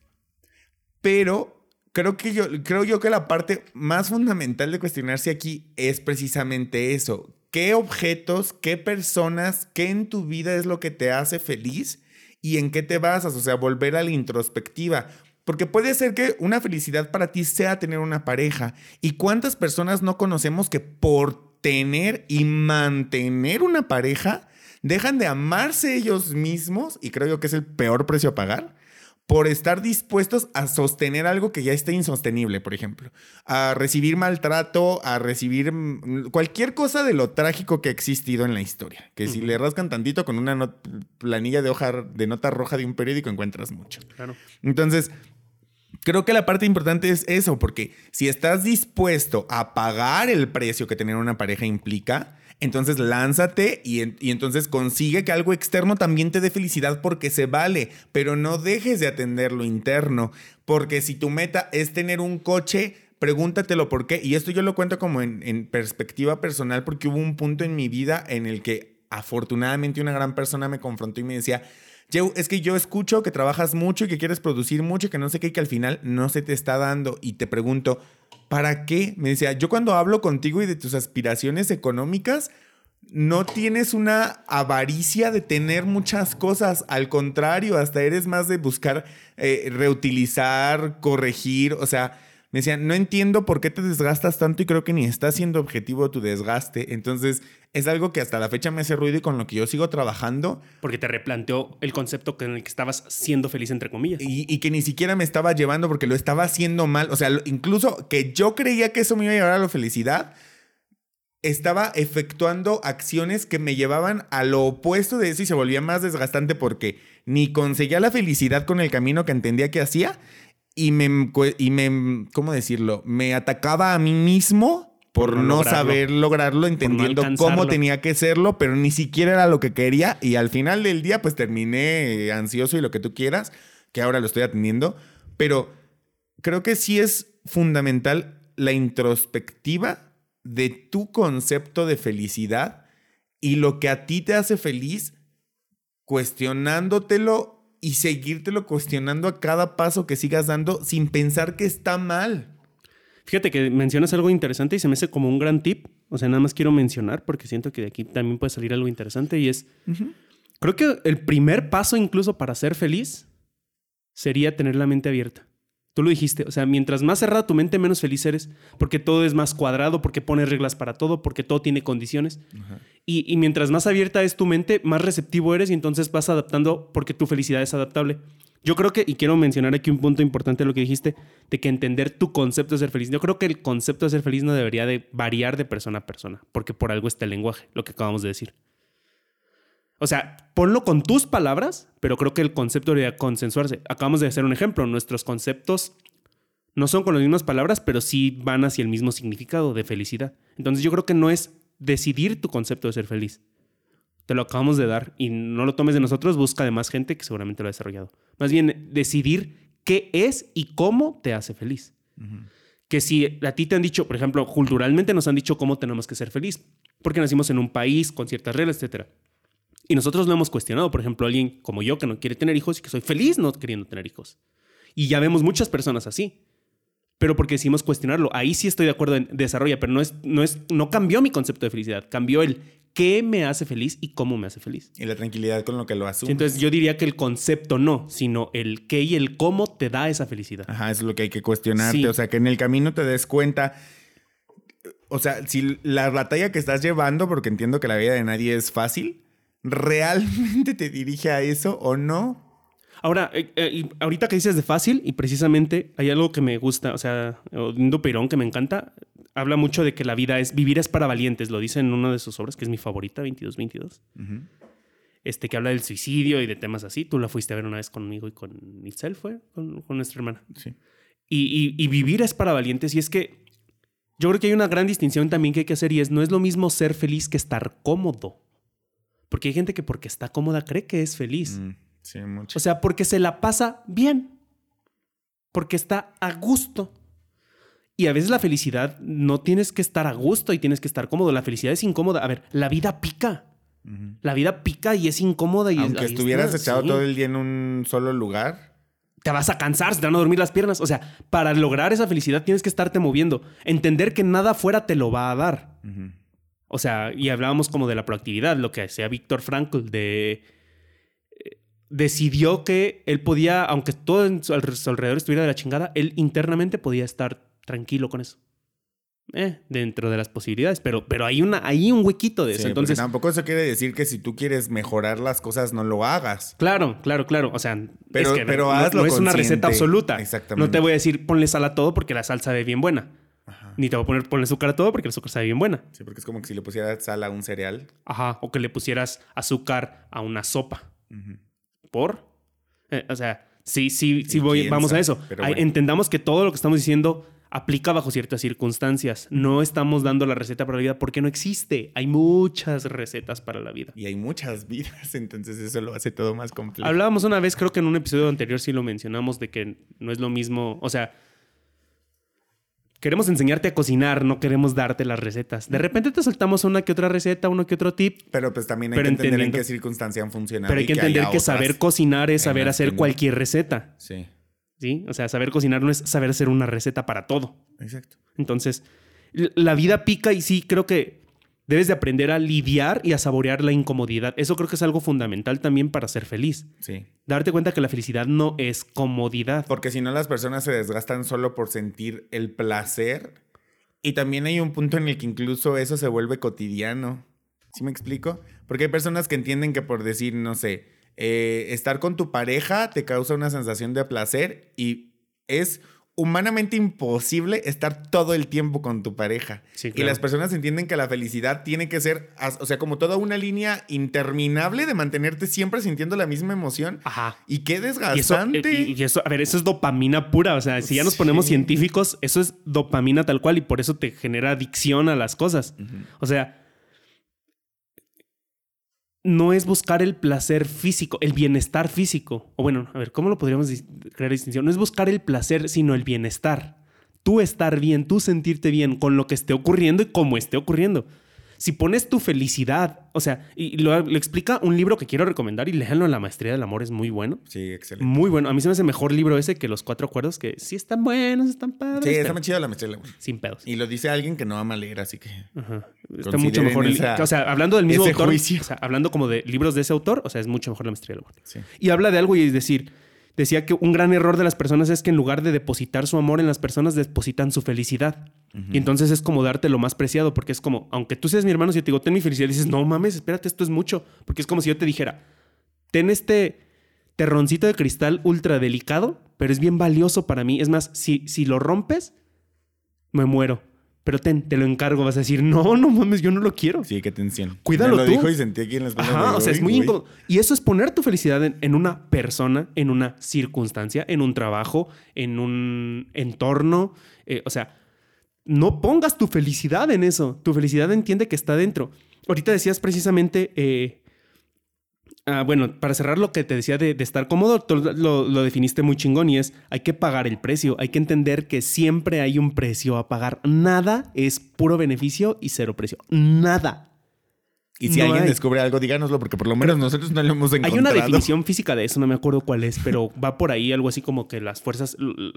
A: pero... Creo que yo, creo yo que la parte más fundamental de cuestionarse aquí es precisamente eso. ¿Qué objetos, qué personas, qué en tu vida es lo que te hace feliz y en qué te basas? O sea, volver a la introspectiva. Porque puede ser que una felicidad para ti sea tener una pareja. ¿Y cuántas personas no conocemos que por tener y mantener una pareja dejan de amarse ellos mismos? Y creo yo que es el peor precio a pagar. Por estar dispuestos a sostener algo que ya está insostenible, por ejemplo. A recibir maltrato, a recibir cualquier cosa de lo trágico que ha existido en la historia. Que uh-huh. si le rascan tantito con una not- planilla de hoja de nota roja de un periódico encuentras mucho.
B: Claro.
A: Entonces, creo que la parte importante es eso, porque si estás dispuesto a pagar el precio que tener una pareja implica... Entonces lánzate y, y entonces consigue que algo externo también te dé felicidad, porque se vale, pero no dejes de atender lo interno, porque si tu meta es tener un coche, pregúntatelo por qué. Y esto yo lo cuento como en, en perspectiva personal, porque hubo un punto en mi vida en el que afortunadamente una gran persona me confrontó y me decía, Joe, es que yo escucho que trabajas mucho y que quieres producir mucho y que no sé qué, y que al final no se te está dando. Y te pregunto, ¿para qué? Me decía, yo cuando hablo contigo y de tus aspiraciones económicas, no tienes una avaricia de tener muchas cosas. Al contrario, hasta eres más de buscar eh, reutilizar, corregir. O sea, me decía, no entiendo por qué te desgastas tanto y creo que ni está siendo objetivo tu desgaste. Entonces, es algo que hasta la fecha me hace ruido y con lo que yo sigo trabajando.
B: Porque te replanteó el concepto en el que estabas siendo feliz, entre comillas.
A: Y, y que ni siquiera me estaba llevando porque lo estaba haciendo mal. O sea, lo, incluso que yo creía que eso me iba a llevar a la felicidad, estaba efectuando acciones que me llevaban a lo opuesto de eso y se volvía más desgastante porque ni conseguía la felicidad con el camino que entendía que hacía y me, y me ¿cómo decirlo? Me atacaba a mí mismo por, por no, no lograrlo. saber lograrlo, entendiendo no cómo tenía que serlo, pero ni siquiera era lo que quería. Y al final del día, pues terminé ansioso y lo que tú quieras, que ahora lo estoy atendiendo. Pero creo que sí es fundamental la introspectiva de tu concepto de felicidad y lo que a ti te hace feliz, cuestionándotelo y seguírtelo cuestionando a cada paso que sigas dando sin pensar que está mal.
B: Fíjate que mencionas algo interesante y se me hace como un gran tip. O sea, nada más quiero mencionar porque siento que de aquí también puede salir algo interesante y es... Uh-huh. Creo que el primer paso incluso para ser feliz sería tener la mente abierta. Tú lo dijiste. O sea, mientras más cerrada tu mente, menos feliz eres. Porque todo es más cuadrado, porque pones reglas para todo, porque todo tiene condiciones. Uh-huh. Y, y mientras más abierta es tu mente, más receptivo eres y entonces vas adaptando porque tu felicidad es adaptable. Yo creo que, y quiero mencionar aquí un punto importante de lo que dijiste, de que entender tu concepto de ser feliz. Yo creo que el concepto de ser feliz no debería de variar de persona a persona, porque por algo está el lenguaje, lo que acabamos de decir. O sea, ponlo con tus palabras, pero creo que el concepto debería consensuarse. Acabamos de hacer un ejemplo. Nuestros conceptos no son con las mismas palabras, pero sí van hacia el mismo significado de felicidad. Entonces yo creo que no es decidir tu concepto de ser feliz. Te lo acabamos de dar y no lo tomes de nosotros, busca de más gente que seguramente lo ha desarrollado. Más bien, decidir qué es y cómo te hace feliz. Uh-huh. Que si a ti te han dicho, por ejemplo, culturalmente nos han dicho cómo tenemos que ser feliz, porque nacimos en un país con ciertas reglas, etcétera. Y nosotros lo hemos cuestionado. Por ejemplo, alguien como yo que no quiere tener hijos y que soy feliz no queriendo tener hijos. Y ya vemos muchas personas así. Pero porque decidimos cuestionarlo. Ahí sí estoy de acuerdo en desarrolla, pero no, es, no, es, no cambió mi concepto de felicidad. Cambió el qué me hace feliz y cómo me hace feliz.
A: Y la tranquilidad con lo que lo asumes.
B: Sí, entonces yo diría que el concepto no, sino el qué y el cómo te da esa felicidad.
A: Ajá, eso es lo que hay que cuestionarte.
B: Sí.
A: O sea, que en el camino te des cuenta... O sea, si la batalla que estás llevando, porque entiendo que la vida de nadie es fácil, ¿realmente te dirige a eso o no?
B: Ahora, eh, eh, ahorita que dices de fácil, y precisamente hay algo que me gusta, o sea, Lindo Peirón, que me encanta, habla mucho de que la vida es, vivir es para valientes, lo dice en una de sus obras, que es mi favorita, veintidós veintidós, uh-huh. este, que habla del suicidio y de temas así. Tú la fuiste a ver una vez conmigo y con Itzel, ¿fue? Con, con nuestra hermana.
A: Sí.
B: Y, y, y vivir es para valientes, y es que yo creo que hay una gran distinción también que hay que hacer, y es, no es lo mismo ser feliz que estar cómodo. Porque hay gente que porque está cómoda cree que es feliz. Mm.
A: Sí, mucho.
B: O sea, porque se la pasa bien. Porque está a gusto. Y a veces la felicidad no tienes que estar a gusto y tienes que estar cómodo. La felicidad es incómoda. A ver, la vida pica. Uh-huh. La vida pica y es incómoda. Y
A: aunque
B: es,
A: estuvieras
B: está,
A: echado
B: sí.
A: todo el día en un solo lugar.
B: Te vas a cansar, se te van a dormir las piernas. O sea, para lograr esa felicidad tienes que estarte moviendo. Entender que nada afuera te lo va a dar. Uh-huh. O sea, y hablábamos como de la proactividad. Lo que hacía Víctor Frankl de... decidió que él podía, aunque todo en su alrededor estuviera de la chingada, él internamente podía estar tranquilo con eso. Eh, dentro de las posibilidades, pero, pero hay, una, hay un huequito de eso.
A: Sí,
B: entonces,
A: tampoco eso quiere decir que si tú quieres mejorar las cosas no lo hagas.
B: Claro, claro, claro. O sea,
A: pero,
B: es que
A: pero
B: no,
A: hazlo
B: no es una
A: consciente.
B: Receta absoluta.
A: Exactamente.
B: No te voy a decir ponle sal a todo porque la sal sabe bien buena. Ajá. Ni te voy a poner ponle azúcar a todo porque el azúcar sabe bien buena.
A: Sí, porque es como que si le pusieras sal a un cereal.
B: Ajá, o que le pusieras azúcar a una sopa. Uh-huh. ¿Por? Eh, o sea, sí, sí, sí voy, vamos sabe, a eso. Bueno. Entendamos que todo lo que estamos diciendo aplica bajo ciertas circunstancias. No estamos dando la receta para la vida porque no existe. Hay muchas recetas para la vida.
A: Y hay muchas vidas, entonces eso lo hace todo más complejo.
B: Hablábamos una vez, creo que en un episodio anterior sí lo mencionamos, de que no es lo mismo, o sea, queremos enseñarte a cocinar, no queremos darte las recetas. De repente te soltamos una que otra receta, uno que otro tip.
A: Pero pues también hay que entender en qué circunstancia han funcionado.
B: Pero hay que entender que saber cocinar es saber hacer cualquier receta.
A: Sí.
B: ¿Sí? O sea, saber cocinar no es saber hacer una receta para todo.
A: Exacto.
B: Entonces, la vida pica y sí, creo que debes de aprender a lidiar y a saborear la incomodidad. Eso creo que es algo fundamental también para ser feliz.
A: Sí.
B: Darte cuenta que la felicidad no es comodidad.
A: Porque si no, las personas se desgastan solo por sentir el placer. Y también hay un punto en el que incluso eso se vuelve cotidiano. ¿Sí me explico? Porque hay personas que entienden que por decir, no sé... Eh, estar con tu pareja te causa una sensación de placer y es humanamente imposible estar todo el tiempo con tu pareja. Sí, claro. Y las personas entienden que la felicidad tiene que ser, o sea, como toda una línea interminable de mantenerte siempre sintiendo la misma emoción.
B: Ajá.
A: Y qué desgastante.
B: Y eso, y eso, a ver, eso es dopamina pura. O sea, si ya nos ponemos sí. científicos, eso es dopamina tal cual y por eso te genera adicción a las cosas. Uh-huh. O sea... no es buscar el placer físico, el bienestar físico. O bueno, a ver, ¿cómo lo podríamos crear distinción? No es buscar el placer, sino el bienestar. Tú estar bien, tú sentirte bien con lo que esté ocurriendo y cómo esté ocurriendo. Si pones tu felicidad, o sea, y lo, lo explica un libro que quiero recomendar y léanlo, La Maestría del Amor, es muy bueno.
A: Sí, excelente.
B: Muy bueno. A mí se me hace mejor libro ese que Los Cuatro Acuerdos, que sí están buenos, están padres.
A: Sí, está muy chido La Maestría del Amor.
B: Sin pedos.
A: Y lo dice alguien que no ama leer, así que...
B: Ajá. Está mucho mejor. Esa, o sea, hablando del mismo autor, juicio. O sea, hablando como de libros de ese autor, o sea, es mucho mejor La Maestría del Amor. Sí. Y habla de algo y es decir... decía que un gran error de las personas es que en lugar de depositar su amor en las personas, depositan su felicidad. Uh-huh. Y entonces es como darte lo más preciado, porque es como, aunque tú seas mi hermano, si yo te digo, ten mi felicidad, dices, no mames, espérate, esto es mucho. Porque es como si yo te dijera, ten este terroncito de cristal ultra delicado, pero es bien valioso para mí. Es más, si, si lo rompes, me muero. pero ten, te lo encargo. Vas a decir, no, no mames, yo no lo quiero.
A: Sí, qué tensión.
B: Cuídalo
A: me lo
B: tú.
A: dijo y sentí aquí en las manos.
B: Ajá,
A: de,
B: o sea, es muy incómodo. Y eso es poner tu felicidad en, en una persona, en una circunstancia, en un trabajo, en un entorno. Eh, o sea, no pongas tu felicidad en eso. Tu felicidad entiende que está dentro. Ahorita decías precisamente... Eh, Ah, bueno, para cerrar lo que te decía de, de estar cómodo, tú lo, lo definiste muy chingón y es, hay que pagar el precio, hay que entender que siempre hay un precio a pagar. Nada es puro beneficio y cero precio. Nada.
A: Y si
B: no
A: alguien
B: hay.
A: descubre algo, díganoslo, porque por lo menos nosotros no lo hemos encontrado.
B: Hay una definición física de eso, no me acuerdo cuál es, pero va por ahí algo así como que las fuerzas,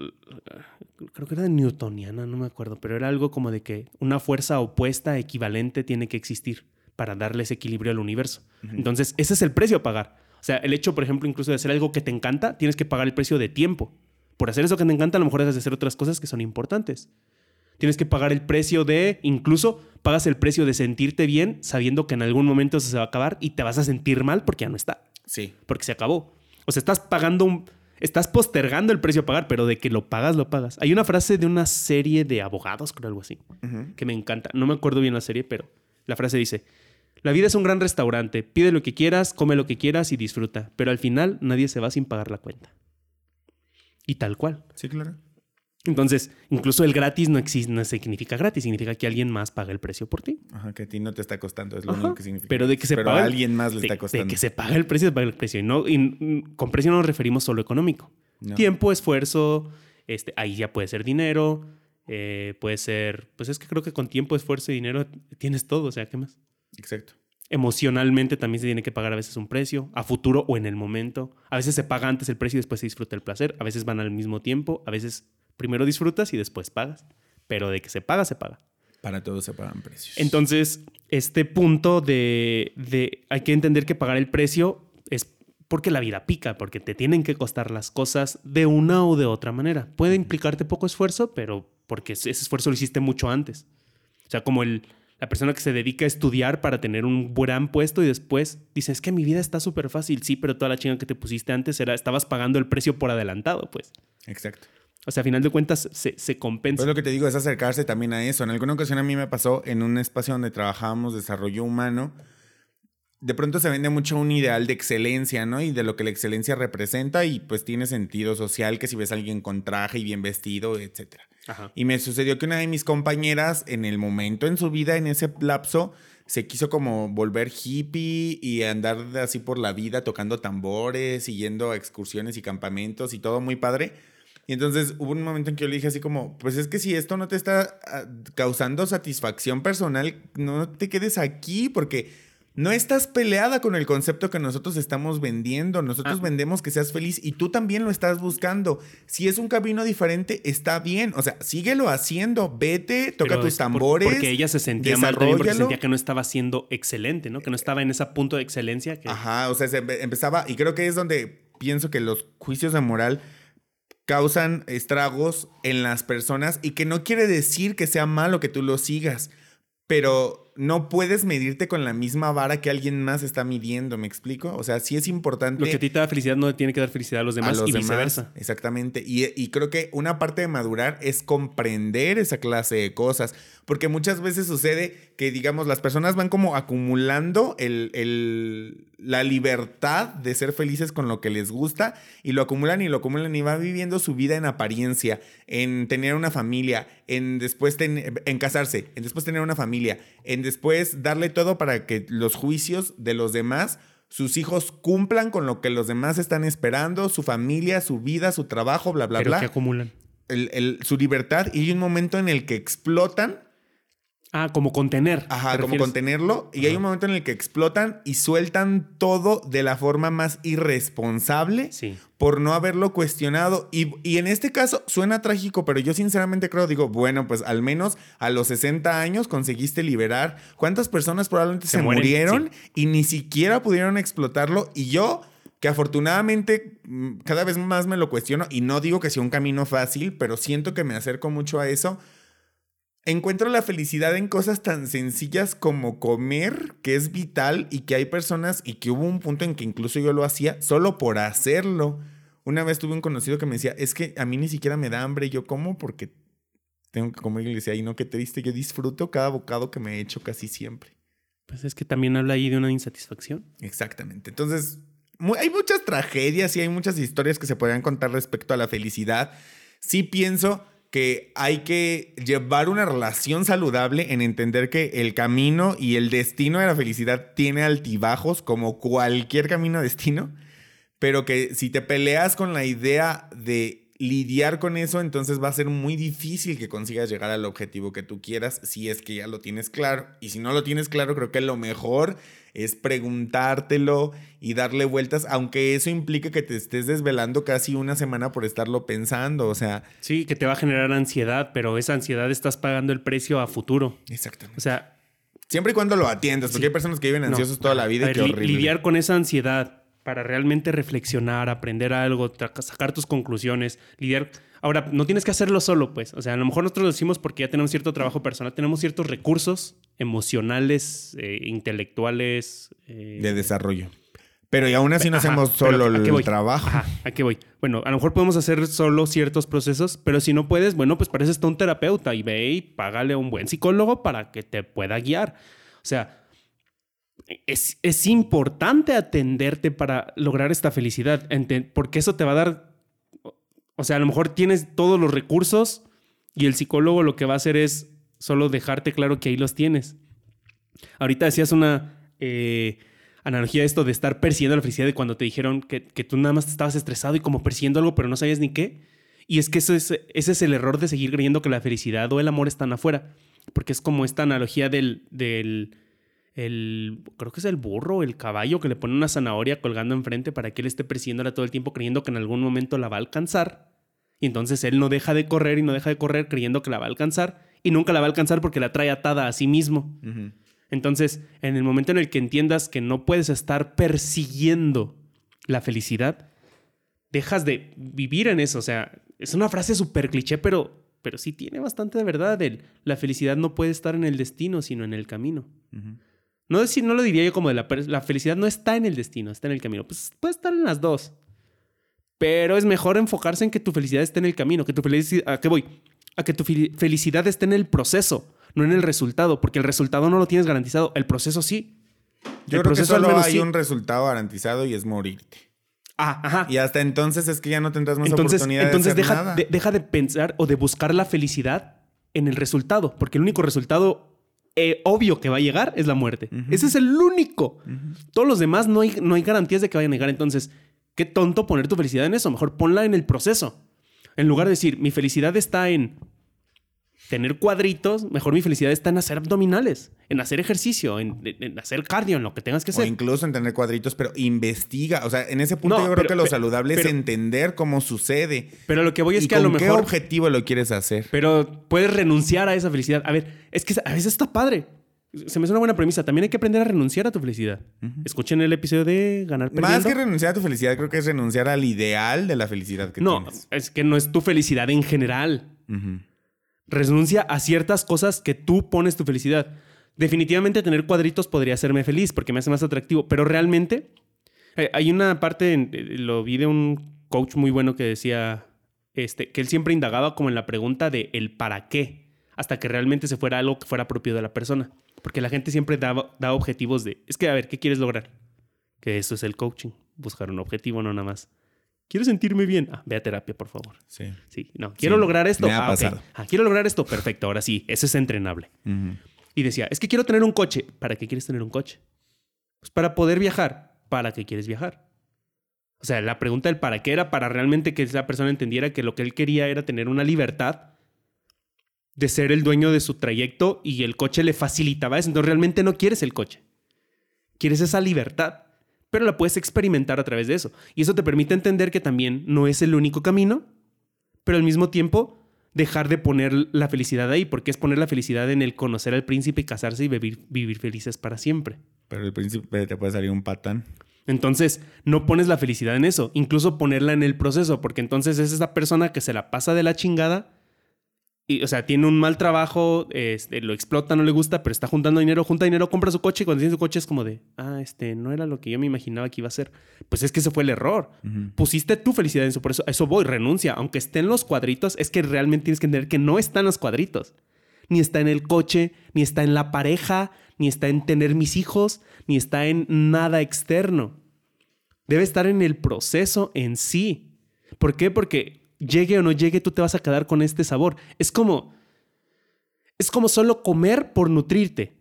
B: creo que era newtoniana, no me acuerdo, pero era algo como de que una fuerza opuesta equivalente tiene que existir para darle ese equilibrio al universo. Uh-huh. Entonces, ese es el precio a pagar. O sea, el hecho, por ejemplo, incluso de hacer algo que te encanta, tienes que pagar el precio de tiempo. Por hacer eso que te encanta, a lo mejor dejas de hacer otras cosas que son importantes. Tienes que pagar el precio de... Incluso pagas el precio de sentirte bien sabiendo que en algún momento eso se va a acabar y te vas a sentir mal porque ya no está.
A: Sí.
B: Porque se acabó. O sea, estás pagando un... Estás postergando el precio a pagar, pero de que lo pagas, lo pagas. Hay una frase de una serie de abogados, creo, algo así, uh-huh. que me encanta. No me acuerdo bien la serie, pero la frase dice... La vida es un gran restaurante. Pide lo que quieras, come lo que quieras y disfruta. Pero al final nadie se va sin pagar la cuenta. Y tal cual.
A: Sí, claro.
B: Entonces, incluso el gratis no existe, no significa gratis. Significa que alguien más paga el precio por ti.
A: Ajá, que a ti no te está costando. Es lo
B: Ajá.
A: único que significa.
B: Pero de que se
A: Pero
B: paga...
A: a alguien más le
B: de,
A: está costando.
B: De que se paga el precio, se paga el precio. Y, no, y con precio no nos referimos solo económico. No. Tiempo, esfuerzo, este, ahí ya puede ser dinero, eh, puede ser... Pues es que creo que con tiempo, esfuerzo y dinero tienes todo. O sea, ¿qué más?
A: Exacto.
B: Emocionalmente también se tiene que pagar a veces un precio, a futuro o en el momento. A veces se paga antes el precio y después se disfruta el placer. A veces van al mismo tiempo. A veces primero disfrutas y después pagas. Pero de que se paga, se paga.
A: Para todos se pagan precios.
B: Entonces, este punto de, de... Hay que entender que pagar el precio es porque la vida pica, porque te tienen que costar las cosas de una o de otra manera. Puede implicarte poco esfuerzo, pero porque ese esfuerzo lo hiciste mucho antes. O sea, como el... La persona que se dedica a estudiar para tener un gran puesto y después dice, es que mi vida está súper fácil. Sí, pero toda la chinga que te pusiste antes era, estabas pagando el precio por adelantado, pues.
A: Exacto.
B: O sea, a final de cuentas se, se compensa.
A: Pues lo que te digo es acercarse también a eso. En alguna ocasión a mí me pasó en un espacio donde trabajábamos desarrollo humano. De pronto se vende mucho un ideal de excelencia, ¿no? Y de lo que la excelencia representa y pues tiene sentido social que si ves a alguien con traje y bien vestido, etcétera. Ajá. Y me sucedió que una de mis compañeras en el momento en su vida, en ese lapso, se quiso como volver hippie y andar así por la vida tocando tambores y yendo a excursiones y campamentos y todo muy padre. Y entonces hubo un momento en que yo le dije así como, pues es que si esto no te está causando satisfacción personal, no te quedes aquí porque... No estás peleada con el concepto que nosotros estamos vendiendo. Nosotros ah. vendemos que seas feliz y tú también lo estás buscando. Si es un camino diferente, está bien. O sea, síguelo haciendo. Vete, toca Pero tus tambores.
B: Porque ella se sentía mal también porque sentía que no estaba siendo excelente, ¿no? Que no estaba en ese punto de excelencia. Que...
A: Ajá, o sea, se empezaba... Y creo que es donde pienso que los juicios de moral causan estragos en las personas y que no quiere decir que sea malo que tú lo sigas. Pero no puedes medirte con la misma vara que alguien más está midiendo, ¿me explico? O sea, sí es importante...
B: Lo que a ti te da felicidad no tiene que dar felicidad a los demás
A: a los
B: y
A: demás,
B: viceversa.
A: Exactamente. Y, y creo que una parte de madurar es comprender esa clase de cosas. Porque muchas veces sucede que, digamos, las personas van como acumulando el, el, la libertad de ser felices con lo que les gusta y lo acumulan y lo acumulan y van viviendo su vida en apariencia, en tener una familia, en después ten, en casarse, en después tener una familia, en después darle todo para que los juicios de los demás, sus hijos cumplan con lo que los demás están esperando, su familia, su vida, su trabajo, bla, bla,
B: Pero
A: bla.
B: que acumulan.
A: El, el, su libertad y hay un momento en el que explotan.
B: Ah, como contener.
A: Ajá, como contenerlo. Y Ajá. hay un momento en el que explotan y sueltan todo de la forma más irresponsable
B: sí.
A: por no haberlo cuestionado. Y, y en este caso suena trágico, pero yo sinceramente creo, digo, bueno, pues al menos a los sesenta años conseguiste liberar. ¿Cuántas personas probablemente se, se murieron sí. y ni siquiera pudieron explotarlo? Y yo, que afortunadamente cada vez más me lo cuestiono, y no digo que sea un camino fácil, pero siento que me acerco mucho a eso. Encuentro la felicidad en cosas tan sencillas como comer, que es vital y que hay personas, y que hubo un punto en que incluso yo lo hacía solo por hacerlo. Una vez tuve un conocido que me decía, es que a mí ni siquiera me da hambre. Yo como porque tengo que comer. Y le decía, ay, no, qué triste. Yo disfruto cada bocado que me he hecho casi siempre.
B: Pues es que también habla ahí de una insatisfacción.
A: Exactamente. Entonces, muy, hay muchas tragedias y hay muchas historias que se podrían contar respecto a la felicidad. Sí pienso que hay que llevar una relación saludable en entender que el camino y el destino de la felicidad tiene altibajos como cualquier camino destino, pero que si te peleas con la idea de lidiar con eso, entonces va a ser muy difícil que consigas llegar al objetivo que tú quieras si es que ya lo tienes claro. Y si no lo tienes claro, creo que lo mejor es preguntártelo y darle vueltas, aunque eso implique que te estés desvelando casi una semana por estarlo pensando, o sea...
B: Sí, que te va a generar ansiedad, pero esa ansiedad estás pagando el precio a futuro.
A: Exactamente.
B: O sea...
A: Siempre y cuando lo atiendas, porque sí. Hay personas que viven ansiosos no. toda la vida.
B: A ver,
A: y qué horrible.
B: Lidiar con esa ansiedad para realmente reflexionar, aprender algo, sacar tus conclusiones, lidiar... Ahora, no tienes que hacerlo solo, pues. O sea, a lo mejor nosotros lo decimos porque ya tenemos cierto trabajo personal, tenemos ciertos recursos emocionales, eh, intelectuales... Eh,
A: de desarrollo. Pero y aún así no
B: Ajá,
A: hacemos solo el
B: voy?
A: trabajo.
B: Ajá, ¿a qué voy? Bueno, a lo mejor podemos hacer solo ciertos procesos, pero si no puedes, bueno, pues para eso está un terapeuta y ve y págale a un buen psicólogo para que te pueda guiar. O sea, es, es importante atenderte para lograr esta felicidad, porque eso te va a dar... O sea, a lo mejor tienes todos los recursos y el psicólogo lo que va a hacer es solo dejarte claro que ahí los tienes. Ahorita decías una eh, analogía de esto de estar persiguiendo la felicidad, de cuando te dijeron que, que tú nada más estabas estresado y como persiguiendo algo pero no sabías ni qué. Y es que eso es, ese es el error de seguir creyendo que la felicidad o el amor están afuera. Porque es como esta analogía del... del el, creo que es el burro, el caballo que le pone una zanahoria colgando enfrente para que él esté persiguiéndola todo el tiempo creyendo que en algún momento la va a alcanzar. Y entonces él no deja de correr y no deja de correr creyendo que la va a alcanzar y nunca la va a alcanzar porque la trae atada a sí mismo. Uh-huh. Entonces, en el momento en el que entiendas que no puedes estar persiguiendo la felicidad, dejas de vivir en eso. O sea, es una frase súper cliché, pero, pero sí tiene bastante de verdad. El, la felicidad no puede estar en el destino, sino en el camino. Uh-huh. No, decir, no lo diría yo como de la, la felicidad no está en el destino, está en el camino. Pues puede estar en las dos. Pero es mejor enfocarse en que tu felicidad esté en el camino. Que tu felicidad, ¿a qué voy? A que tu felicidad esté en el proceso, no en el resultado. Porque el resultado no lo tienes garantizado. El proceso sí.
A: Yo
B: el
A: creo que solo hay
B: sí.
A: un resultado garantizado y es morirte.
B: Ah, ajá.
A: Y hasta entonces es que ya no tendrás más
B: entonces,
A: oportunidad
B: entonces
A: de hacer
B: deja,
A: nada.
B: De, deja de pensar o de buscar la felicidad en el resultado. Porque el único resultado... Eh, obvio que va a llegar es la muerte. Uh-huh. Ese es el único. Uh-huh. Todos los demás no hay, no hay garantías de que vayan a llegar. Entonces, qué tonto poner tu felicidad en eso. Mejor ponla en el proceso. En lugar de decir, mi felicidad está en tener cuadritos, mejor mi felicidad está en hacer abdominales, en hacer ejercicio, en, en hacer cardio, en lo que tengas que hacer.
A: O incluso en tener cuadritos, pero investiga. O sea, en ese punto no, yo creo pero, que lo pero, saludable pero, es entender cómo sucede.
B: Pero lo que voy es
A: y
B: que a lo
A: con
B: mejor...
A: ¿qué objetivo lo quieres hacer?
B: Pero puedes renunciar a esa felicidad. A ver, es que a veces está padre. Se me hace una buena premisa. También hay que aprender a renunciar a tu felicidad. Uh-huh. Escuchen el episodio de Ganar Perdiendo.
A: Más que renunciar a tu felicidad, creo que es renunciar al ideal de la felicidad que
B: no,
A: tienes.
B: No, es que no es tu felicidad en general. Uh-huh. Renuncia a ciertas cosas que tú pones tu felicidad. Definitivamente tener cuadritos podría hacerme feliz porque me hace más atractivo. Pero realmente eh, hay una parte, en, eh, lo vi de un coach muy bueno que decía este, que él siempre indagaba como en la pregunta de el para qué, hasta que realmente se fuera algo que fuera propio de la persona. Porque la gente siempre da, da objetivos de, es que a ver, ¿qué quieres lograr? Que eso es el coaching, buscar un objetivo, no nada más. ¿Quiero sentirme bien? Ah, ve a terapia, por favor.
A: Sí.
B: Sí, no. ¿Quiero
A: sí,
B: lograr esto?
A: Me ha
B: ah,
A: pasado.
B: Okay. Ah, ¿quiero lograr esto? Perfecto, ahora sí. Eso es entrenable. Uh-huh. Y decía, es que quiero tener un coche. ¿Para qué quieres tener un coche? Pues para poder viajar. ¿Para qué quieres viajar? O sea, la pregunta del para qué era para realmente que esa persona entendiera que lo que él quería era tener una libertad de ser el dueño de su trayecto y el coche le facilitaba eso. Entonces realmente no quieres el coche. Quieres esa libertad. Pero la puedes experimentar a través de eso. Y eso te permite entender que también no es el único camino, pero al mismo tiempo dejar de poner la felicidad ahí, porque es poner la felicidad en el conocer al príncipe y casarse y vivir, vivir felices para siempre.
A: Pero el príncipe te puede salir un patán.
B: Entonces, no pones la felicidad en eso, incluso ponerla en el proceso, porque entonces es esa persona que se la pasa de la chingada Y, o sea, tiene un mal trabajo, este, lo explota, no le gusta, pero está juntando dinero, junta dinero, compra su coche y cuando tiene su coche es como de, ah, este, no era lo que yo me imaginaba que iba a ser. Pues es que ese fue el error. Uh-huh. Pusiste tu felicidad en eso, por eso, eso voy, renuncia. Aunque esté en los cuadritos, es que realmente tienes que entender que no está en los cuadritos. Ni está en el coche, ni está en la pareja, ni está en tener mis hijos, ni está en nada externo. Debe estar en el proceso en sí. ¿Por qué? Porque llegue o no llegue, tú te vas a quedar con este sabor. Es como, es como solo comer por nutrirte.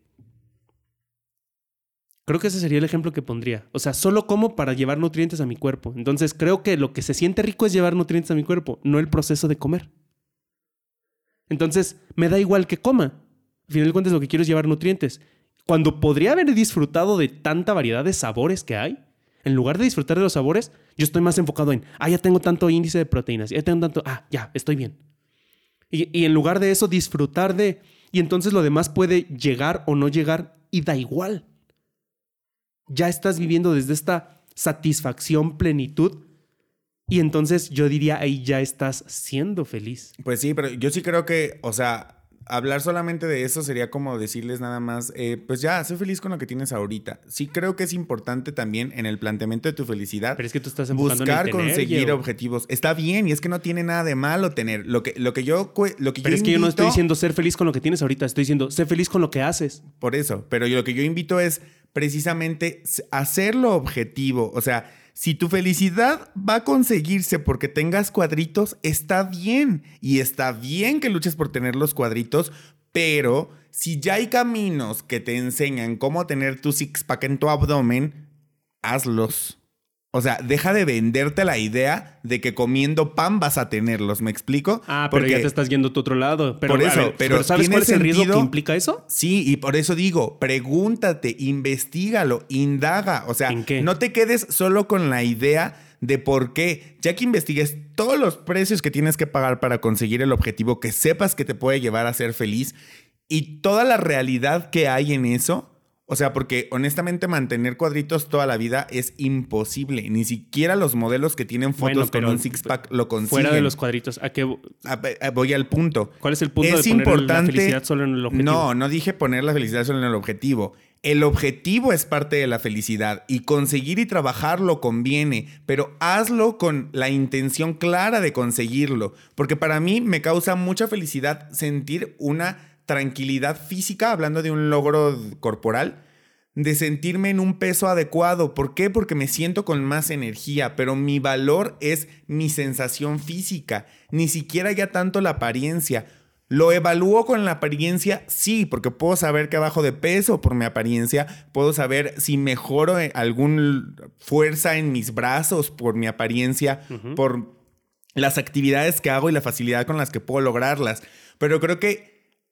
B: Creo que ese sería el ejemplo que pondría. O sea, solo como para llevar nutrientes a mi cuerpo. Entonces, creo que lo que se siente rico es llevar nutrientes a mi cuerpo, no el proceso de comer. Entonces, me da igual que coma. Al final de cuentas, lo que quiero es llevar nutrientes. Cuando podría haber disfrutado de tanta variedad de sabores que hay, en lugar de disfrutar de los sabores, yo estoy más enfocado en, ah, ya tengo tanto índice de proteínas, ya tengo tanto, ah, ya, estoy bien. Y, y en lugar de eso, disfrutar de, y entonces lo demás puede llegar o no llegar y da igual. Ya estás viviendo desde esta satisfacción, plenitud, y entonces yo diría, ahí ya estás siendo feliz.
A: Pues sí, pero yo sí creo que, o sea, hablar solamente de eso sería como decirles nada más, eh, pues ya, sé feliz con lo que tienes ahorita. Sí creo que es importante también en el planteamiento de tu felicidad.
B: Pero es que tú estás enfocando
A: buscar
B: en el tener,
A: conseguir
B: yo.
A: objetivos. Está bien, y es que no tiene nada de malo tener. Lo que, lo que yo, lo que
B: pero
A: yo
B: es
A: invito,
B: que yo no estoy diciendo ser feliz con lo que tienes ahorita, estoy diciendo sé feliz con lo que haces.
A: Por eso, pero yo, lo que yo invito es precisamente hacerlo objetivo. O sea, si tu felicidad va a conseguirse porque tengas cuadritos, está bien. Y está bien que luches por tener los cuadritos, pero si ya hay caminos que te enseñan cómo tener tu six-pack en tu abdomen, hazlos. O sea, deja de venderte la idea de que comiendo pan vas a tenerlos, ¿me explico?
B: Ah, pero
A: Porque
B: ya te estás yendo a tu otro lado. Pero,
A: por eso,
B: ver,
A: pero,
B: pero ¿sabes cuál es el riesgo que implica eso?
A: Sí, y por eso digo, pregúntate, investígalo, indaga. O sea,
B: ¿en qué?
A: No te quedes solo con la idea de por qué. Ya que investigues todos los precios que tienes que pagar para conseguir el objetivo que sepas que te puede llevar a ser feliz y toda la realidad que hay en eso. O sea, porque honestamente mantener cuadritos toda la vida es imposible. Ni siquiera los modelos que tienen fotos bueno, con un six-pack lo consiguen.
B: Fuera de los cuadritos, ¿a qué?
A: A, a, voy al punto.
B: ¿Cuál es el punto
A: es
B: de poner
A: importante,
B: la felicidad solo en el objetivo?
A: No, no dije poner la felicidad solo en el objetivo. El objetivo es parte de la felicidad y conseguir y trabajarlo conviene, pero hazlo con la intención clara de conseguirlo. Porque para mí me causa mucha felicidad sentir una tranquilidad física, hablando de un logro corporal, de sentirme en un peso adecuado. ¿Por qué? Porque me siento con más energía, pero mi valor es mi sensación física, ni siquiera ya tanto la apariencia. ¿Lo evalúo con la apariencia? Sí, porque puedo saber que bajo de peso por mi apariencia, puedo saber si mejoro alguna fuerza en mis brazos por mi apariencia, uh-huh. por las actividades que hago y la facilidad con las que puedo lograrlas. Pero creo que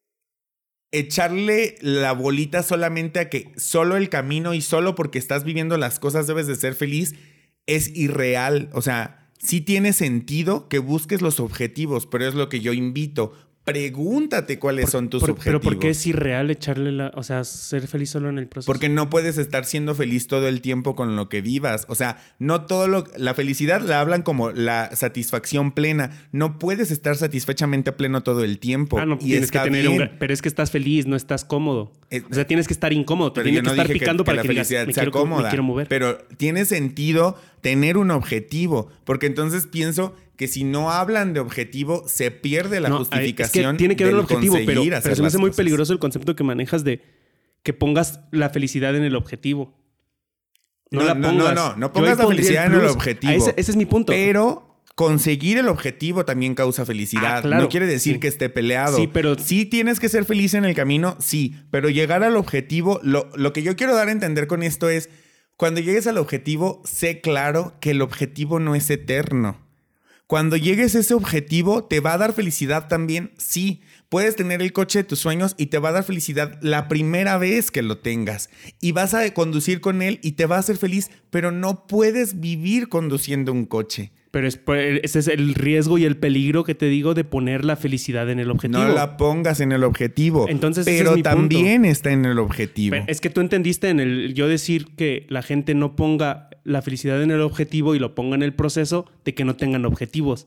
A: echarle la bolita solamente a que solo el camino y solo porque estás viviendo las cosas debes de ser feliz es irreal. O sea, sí tiene sentido que busques los objetivos, pero es lo que yo invito. Pregúntate cuáles
B: por,
A: son tus
B: por,
A: objetivos.
B: Pero ¿por qué es irreal echarle la... O sea, ser feliz solo en el proceso?
A: Porque no puedes estar siendo feliz todo el tiempo con lo que vivas. O sea, no todo lo... La felicidad la hablan como la satisfacción plena. No puedes estar satisfechamente pleno todo el tiempo.
B: Ah, no, y tienes que tener un... Pero es que estás feliz, no estás cómodo. Eh, o sea, tienes que estar incómodo. Te tienes no que estar picando que, para que, que la felicidad digas, sea me quiero,
A: cómoda.
B: Me quiero mover.
A: Pero tiene sentido tener un objetivo. Porque entonces pienso que si no hablan de objetivo, se pierde la no, justificación.
B: Es que tiene que haber un objetivo, pero, pero se me hace muy
A: cosas.
B: peligroso el concepto que manejas de que pongas la felicidad en el objetivo. No,
A: no
B: la pongas.
A: No, no, no. No pongas la felicidad el en el objetivo.
B: Ese, ese es mi punto.
A: Pero conseguir el objetivo también causa felicidad. Ah, claro. No quiere decir sí. que esté peleado.
B: Sí, pero...
A: Sí tienes que ser feliz en el camino, sí. Pero llegar al objetivo... Lo, lo que yo quiero dar a entender con esto es... Cuando llegues al objetivo, sé claro que el objetivo no es eterno. Cuando llegues a ese objetivo, ¿te va a dar felicidad también? Sí. Puedes tener el coche de tus sueños y te va a dar felicidad la primera vez que lo tengas. Y vas a conducir con él y te va a hacer feliz, pero no puedes vivir conduciendo un coche.
B: Pero es, ese es el riesgo y el peligro que te digo de poner la felicidad en el objetivo.
A: No la pongas en el objetivo.
B: Entonces,
A: pero
B: ese es mi
A: también
B: punto.
A: Está en el objetivo.
B: Pero es que tú entendiste en el yo decir que la gente no ponga la felicidad en el objetivo y lo ponga en el proceso de que no tengan objetivos.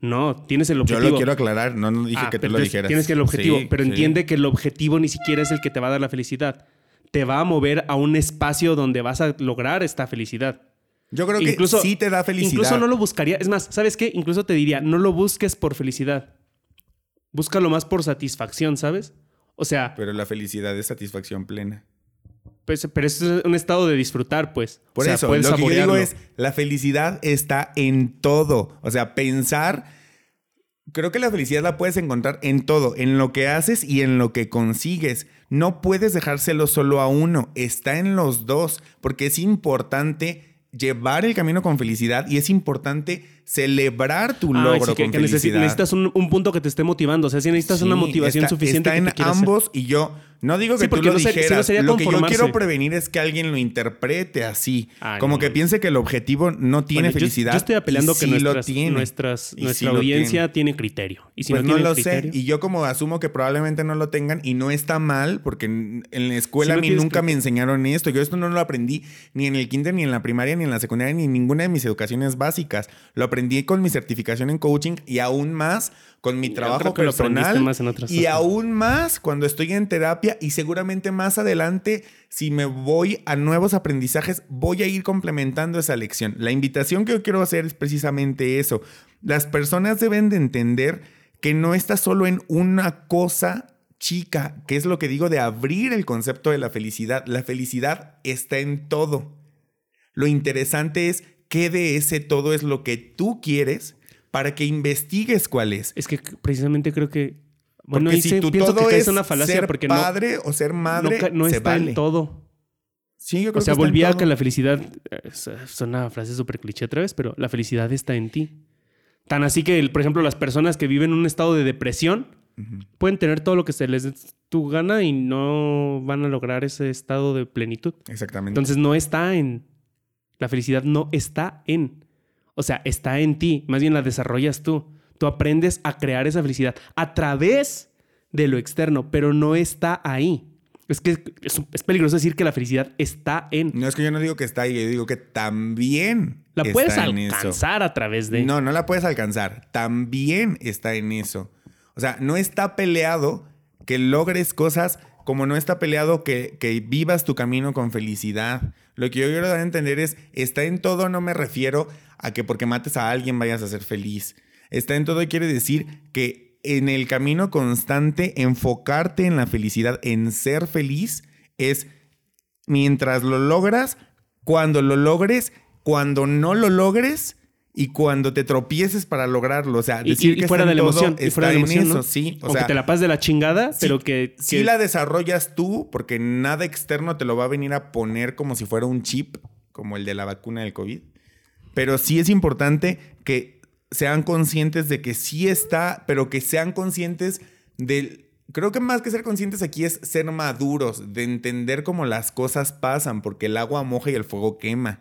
B: No, tienes el objetivo.
A: Yo lo quiero aclarar, no, no dije
B: ah,
A: que tú lo dijeras.
B: Tienes que el objetivo,
A: sí,
B: pero
A: sí.
B: entiende que el objetivo ni siquiera es el que te va a dar la felicidad. Te va a mover a un espacio donde vas a lograr esta felicidad.
A: Yo creo
B: incluso,
A: que sí te da felicidad.
B: Incluso no lo buscaría. Es más, ¿sabes qué? Incluso te diría, no lo busques por felicidad. Búscalo más por satisfacción, ¿sabes? O sea...
A: Pero la felicidad es satisfacción plena.
B: Pues, pero es un estado de disfrutar, pues.
A: Por
B: o sea,
A: eso,
B: puedes
A: lo que yo digo
B: saborearlo.
A: es, la felicidad está en todo. O sea, pensar... Creo que la felicidad la puedes encontrar en todo, en lo que haces y en lo que consigues. No puedes dejárselo solo a uno, está en los dos, porque es importante llevar el camino con felicidad y es importante celebrar tu
B: Ay,
A: logro
B: sí, que,
A: con
B: que
A: felicidad.
B: Necesitas un, un punto que te esté motivando. O sea, si necesitas
A: Sí,
B: una motivación
A: está,
B: suficiente
A: está
B: que
A: en
B: te quieras
A: ambos
B: hacer.
A: y yo no digo que
B: Sí,
A: tú
B: porque
A: lo
B: no ser- si no
A: dijeras.
B: sería
A: Lo que yo
B: conformarse.
A: quiero prevenir es que alguien lo interprete así.
B: Ay,
A: como
B: no,
A: que
B: no.
A: piense que el objetivo no tiene
B: Bueno, yo-
A: felicidad.
B: Yo, estoy apelando
A: y
B: que
A: sí lo
B: nuestras,
A: tiene.
B: nuestras,
A: Y
B: nuestra
A: sí lo
B: audiencia tiene criterio. Y si
A: pues
B: no,
A: no
B: tiene
A: lo
B: criterio,
A: sé. Y yo como asumo que probablemente no lo tengan y no está mal, porque en, en la escuela
B: Si no
A: a mí
B: tienes
A: nunca me
B: criterio.
A: enseñaron esto. Yo esto no lo aprendí ni en el kinder, ni en la primaria, ni en la secundaria, ni en ninguna de mis educaciones básicas. Lo aprendí con mi certificación en coaching y aún más con mi
B: Yo
A: trabajo
B: creo que lo aprendiste
A: personal.
B: más en otras
A: y
B: cosas.
A: aún más cuando estoy en terapia y seguramente más adelante, si me voy a nuevos aprendizajes, voy a ir complementando esa lección. La invitación que yo quiero hacer es precisamente eso. Las personas deben de entender que no está solo en una cosa chica, que es lo que digo de abrir el concepto de la felicidad. La felicidad está en todo. Lo interesante es qué de ese todo es lo que tú quieres para que investigues cuál es.
B: Es que precisamente creo que... Bueno,
A: Porque
B: ahí
A: si
B: se-
A: tu
B: pienso
A: todo
B: que
A: es
B: es una falacia
A: ser
B: porque
A: padre o ser
B: no,
A: madre,
B: no, ca- no
A: se
B: está
A: vale.
B: en todo.
A: Sí, yo creo
B: O sea,
A: que está en
B: volví a
A: todo.
B: que la felicidad... eh, Es una frase súper cliché otra vez, pero la felicidad está en ti. Tan así que, el- por ejemplo, las personas que viven en un estado de depresión
A: Ujú.
B: pueden tener todo lo que se les dé tu gana y no van a lograr ese estado de plenitud.
A: Exactamente.
B: Entonces no está en... La felicidad no está en... O sea, está en ti. Más bien la desarrollas tú. Tú aprendes a crear esa felicidad a través de lo externo, pero no está ahí. Es que es, es peligroso decir que la felicidad está en...
A: no es que yo no digo que está ahí, yo digo que también
B: La
A: está
B: puedes
A: en eso.
B: alcanzar a través de...
A: No, no la puedes alcanzar. También está en eso. O sea, no está peleado que logres cosas como no está peleado que, que vivas tu camino con felicidad. Lo que yo quiero dar a entender es, está en todo, no me refiero a que porque mates a alguien vayas a ser feliz. Está en todo quiere decir que en el camino constante, enfocarte en la felicidad, en ser feliz, es mientras lo logras, cuando lo logres, cuando no lo logres y cuando te tropieces para lograrlo. O sea,
B: Y,
A: decir
B: y- y
A: que
B: fuera
A: está
B: de
A: en
B: la
A: todo,
B: emoción. Y
A: está
B: fuera de la
A: en
B: emoción,
A: eso,
B: ¿no?
A: sí. O
B: Aunque
A: sea,
B: te la pases de la chingada,
A: sí,
B: pero que...
A: sí
B: que-
A: la desarrollas tú, porque nada externo te lo va a venir a poner como si fuera un chip, como el de la vacuna del COVID. Pero sí es importante que sean conscientes de que sí está, pero que sean conscientes del... Creo que más que ser conscientes aquí es ser maduros, de entender cómo las cosas pasan, porque el agua moja y el fuego quema.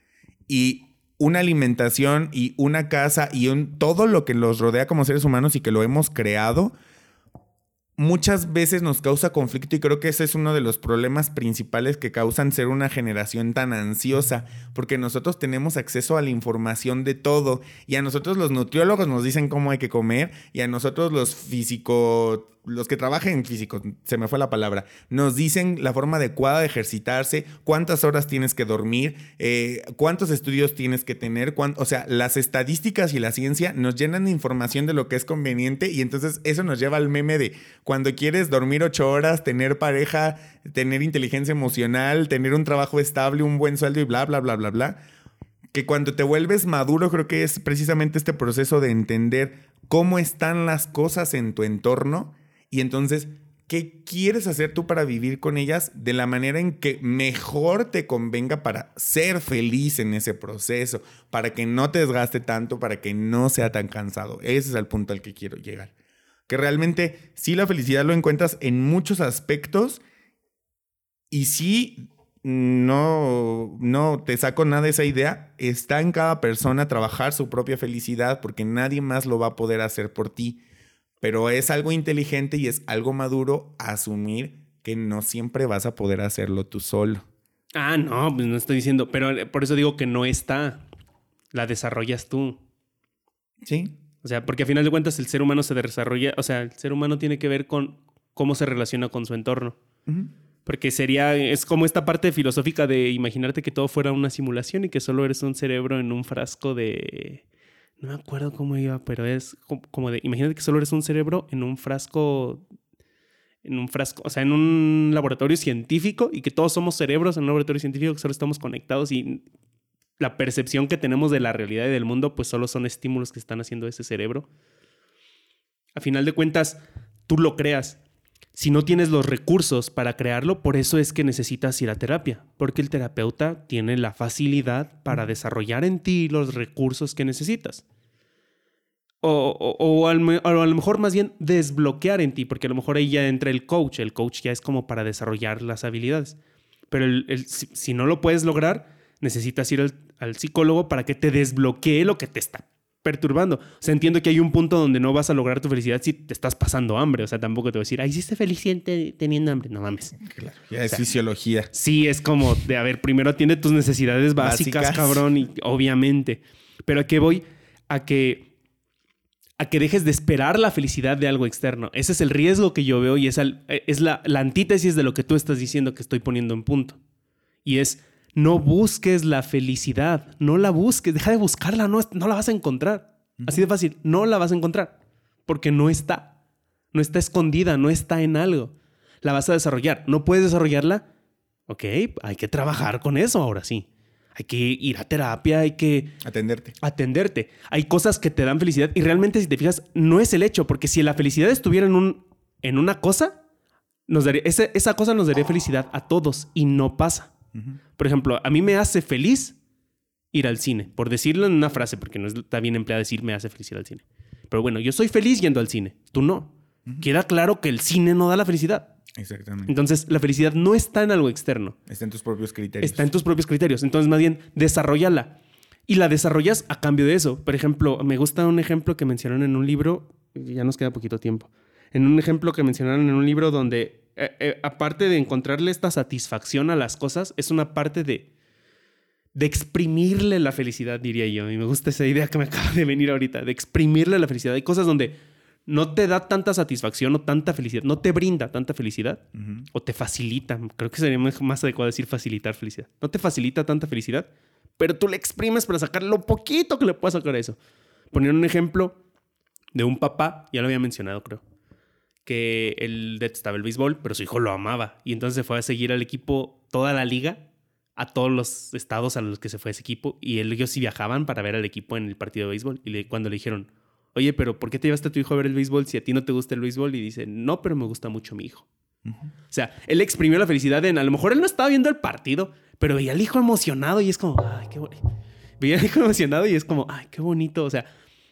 A: Y una alimentación y una casa y un, todo lo que los rodea como seres humanos y que lo hemos creado, muchas veces nos causa conflicto y creo que ese es uno de los problemas principales que causan ser una generación tan ansiosa, porque nosotros tenemos acceso a la información de todo y a nosotros los nutriólogos nos dicen cómo hay que comer y a nosotros los físico... los que trabajan en físico, se me fue la palabra, nos dicen la forma adecuada de ejercitarse, cuántas horas tienes que dormir, eh, cuántos estudios tienes que tener, cuán, o sea, las estadísticas y la ciencia nos llenan de información de lo que es conveniente y entonces eso nos lleva al meme de cuando quieres dormir ocho horas, tener pareja, tener inteligencia emocional, tener un trabajo estable, un buen sueldo y bla, bla, bla, bla, bla. Que cuando te vuelves maduro creo que es precisamente este proceso de entender cómo están las cosas en tu entorno. Y entonces, ¿qué quieres hacer tú para vivir con ellas de la manera en que mejor te convenga para ser feliz en ese proceso? Para que no te desgaste tanto, para que no sea tan cansado. Ese es el punto al que quiero llegar. Que realmente sí la felicidad lo encuentras en muchos aspectos y sí no, no te saco nada de esa idea. Está en cada persona trabajar su propia felicidad porque nadie más lo va a poder hacer por ti. Pero es algo inteligente y es algo maduro asumir que no siempre vas a poder hacerlo tú solo.
B: Ah, no, pues no estoy diciendo. Pero por eso digo que no está. La desarrollas tú.
A: Sí.
B: O sea, porque a final de cuentas el ser humano se desarrolla, o sea, el ser humano tiene que ver con cómo se relaciona con su entorno. Uh-huh. Porque sería, es como esta parte filosófica de imaginarte que todo fuera una simulación y que solo eres un cerebro en un frasco de... No me acuerdo cómo iba, pero es como de... Imagínate que solo eres un cerebro en un frasco... En un frasco, o sea, en un laboratorio científico y que todos somos cerebros en un laboratorio científico que solo estamos conectados y la percepción que tenemos de la realidad y del mundo pues solo son estímulos que están haciendo ese cerebro. A final de cuentas, tú lo creas. Si no tienes los recursos para crearlo, por eso es que necesitas ir a terapia, porque el terapeuta tiene la facilidad para desarrollar en ti los recursos que necesitas. O, o, o, al, o a lo mejor más bien desbloquear en ti, porque a lo mejor ahí ya entra el coach. El coach ya es como para desarrollar las habilidades. Pero el, el, si, si no lo puedes lograr, necesitas ir al, al psicólogo para que te desbloquee lo que te está perturbando. O sea, entiendo que hay un punto donde no vas a lograr tu felicidad si te estás pasando hambre. O sea, tampoco te voy a decir, ay, hiciste feliz teniendo hambre. No mames.
A: Claro, ya es
B: o sea,
A: fisiología.
B: Sí, es como de, a ver, primero atiende tus necesidades básicas, básicas, cabrón, y obviamente. Pero ¿a qué voy? A que, a que dejes de esperar la felicidad de algo externo. Ese es el riesgo que yo veo y es, al, es la, la antítesis de lo que tú estás diciendo que estoy poniendo en punto. Y es... No busques la felicidad, no la busques, deja de buscarla, no, no la vas a encontrar. Uh-huh. Así de fácil, no la vas a encontrar porque no está, no está escondida, no está en algo. La vas a desarrollar, no puedes desarrollarla, ok, hay que trabajar con eso ahora sí. Hay que ir a terapia, hay que...
A: Atenderte.
B: Atenderte. Hay cosas que te dan felicidad y realmente si te fijas no es el hecho, porque si la felicidad estuviera en, un, en una cosa, nos daría, ese, esa cosa nos daría felicidad a todos y no pasa. Por ejemplo, a mí me hace feliz ir al cine. Por decirlo en una frase, porque no está bien empleada decir me hace feliz ir al cine. Pero bueno, yo soy feliz yendo al cine. Tú no. Uh-huh. Queda claro que el cine no da la felicidad.
A: Exactamente.
B: Entonces, la felicidad no está en algo externo.
A: Está en tus propios criterios.
B: Está en tus propios criterios. Entonces, más bien, desarrollala. Y la desarrollas a cambio de eso. Por ejemplo, me gusta un ejemplo que mencionaron en un libro. Ya nos queda poquito tiempo. En un ejemplo que mencionaron en un libro donde... Eh, eh, aparte de encontrarle esta satisfacción a las cosas, es una parte de, de exprimirle la felicidad, diría yo. Y me gusta esa idea que me acaba de venir ahorita, de exprimirle la felicidad. Hay cosas donde no te da tanta satisfacción o tanta felicidad, no te brinda tanta felicidad uh-huh. o te facilita. Creo que sería más adecuado decir facilitar felicidad. No te facilita tanta felicidad, pero tú le exprimes para sacar lo poquito que le puedas sacar a eso. Poner un ejemplo de un papá, ya lo había mencionado, creo. Que él detestaba el béisbol, pero su hijo lo amaba. Y entonces se fue a seguir al equipo, toda la liga, a todos los estados a los que se fue ese equipo. Y ellos sí viajaban para ver al equipo en el partido de béisbol. Y le, cuando le dijeron, oye, pero ¿por qué te llevaste a tu hijo a ver el béisbol si a ti no te gusta el béisbol? Y dice, no, pero me gusta mucho mi hijo. Uh-huh. O sea, él exprimió la felicidad en, a lo mejor él no estaba viendo el partido, pero veía al hijo emocionado y es como, ay, qué bonito. Veía al hijo emocionado y es como, ay, qué bonito. O sea,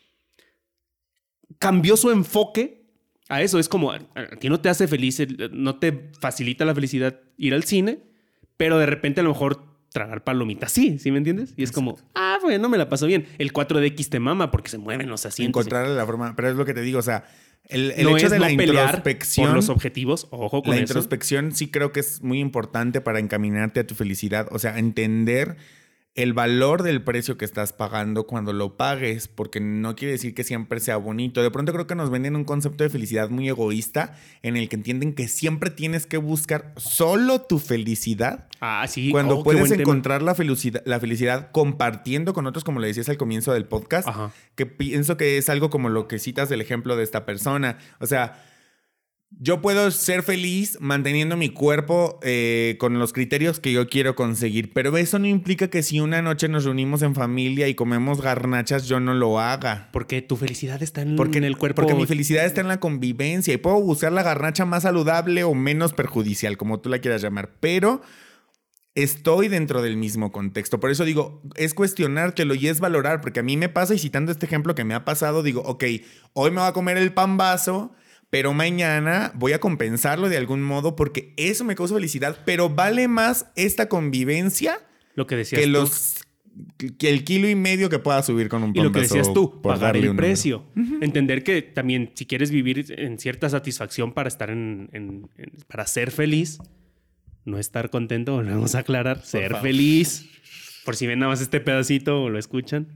B: cambió su enfoque a eso. Es como, a ti no te hace feliz, no te facilita la felicidad ir al cine, pero de repente a lo mejor tragar palomitas sí, ¿sí me entiendes? Y es como, ah, bueno, me la paso bien. El cuatro D X te mama porque se mueven los asientos.
A: Encontrarle la forma, pero es lo que te digo, o sea, el, el
B: no
A: hecho de
B: no
A: la introspección
B: por los objetivos, ojo con
A: la
B: eso.
A: introspección sí creo que es muy importante para encaminarte a tu felicidad, o sea, entender el valor del precio que estás pagando cuando lo pagues, porque no quiere decir que siempre sea bonito. De pronto creo que nos venden un concepto de felicidad muy egoísta en el que entienden que siempre tienes que buscar solo tu felicidad.
B: Ah, sí.
A: Cuando
B: oh,
A: puedes encontrar la felicidad, la felicidad compartiendo con otros, como le decías al comienzo del podcast. Ajá. Que pienso que es algo como lo que citas del ejemplo de esta persona. O sea, yo puedo ser feliz manteniendo mi cuerpo eh, con los criterios que yo quiero conseguir, pero eso no implica que si una noche nos reunimos en familia y comemos garnachas, yo no lo haga.
B: Porque tu felicidad está en,
A: porque,
B: en el cuerpo.
A: Porque mi felicidad está en la convivencia y puedo buscar la garnacha más saludable o menos perjudicial, como tú la quieras llamar, pero estoy dentro del mismo contexto. Por eso digo, es cuestionártelo y es valorar, porque a mí me pasa, y citando este ejemplo que me ha pasado, digo, ok, hoy me voy a comer el pambazo, pero mañana voy a compensarlo de algún modo porque eso me causa felicidad. Pero vale más esta convivencia
B: lo que decías
A: que,
B: tú.
A: los, que el kilo y medio que pueda subir con un
B: pan. Y lo que decías tú, pagar el precio.
A: Uh-huh.
B: Entender que también si quieres vivir en cierta satisfacción para estar en, en, en para ser feliz, no estar contento, volvemos a aclarar, por ser favor. Feliz. Por si ven nada más este pedacito o lo escuchan.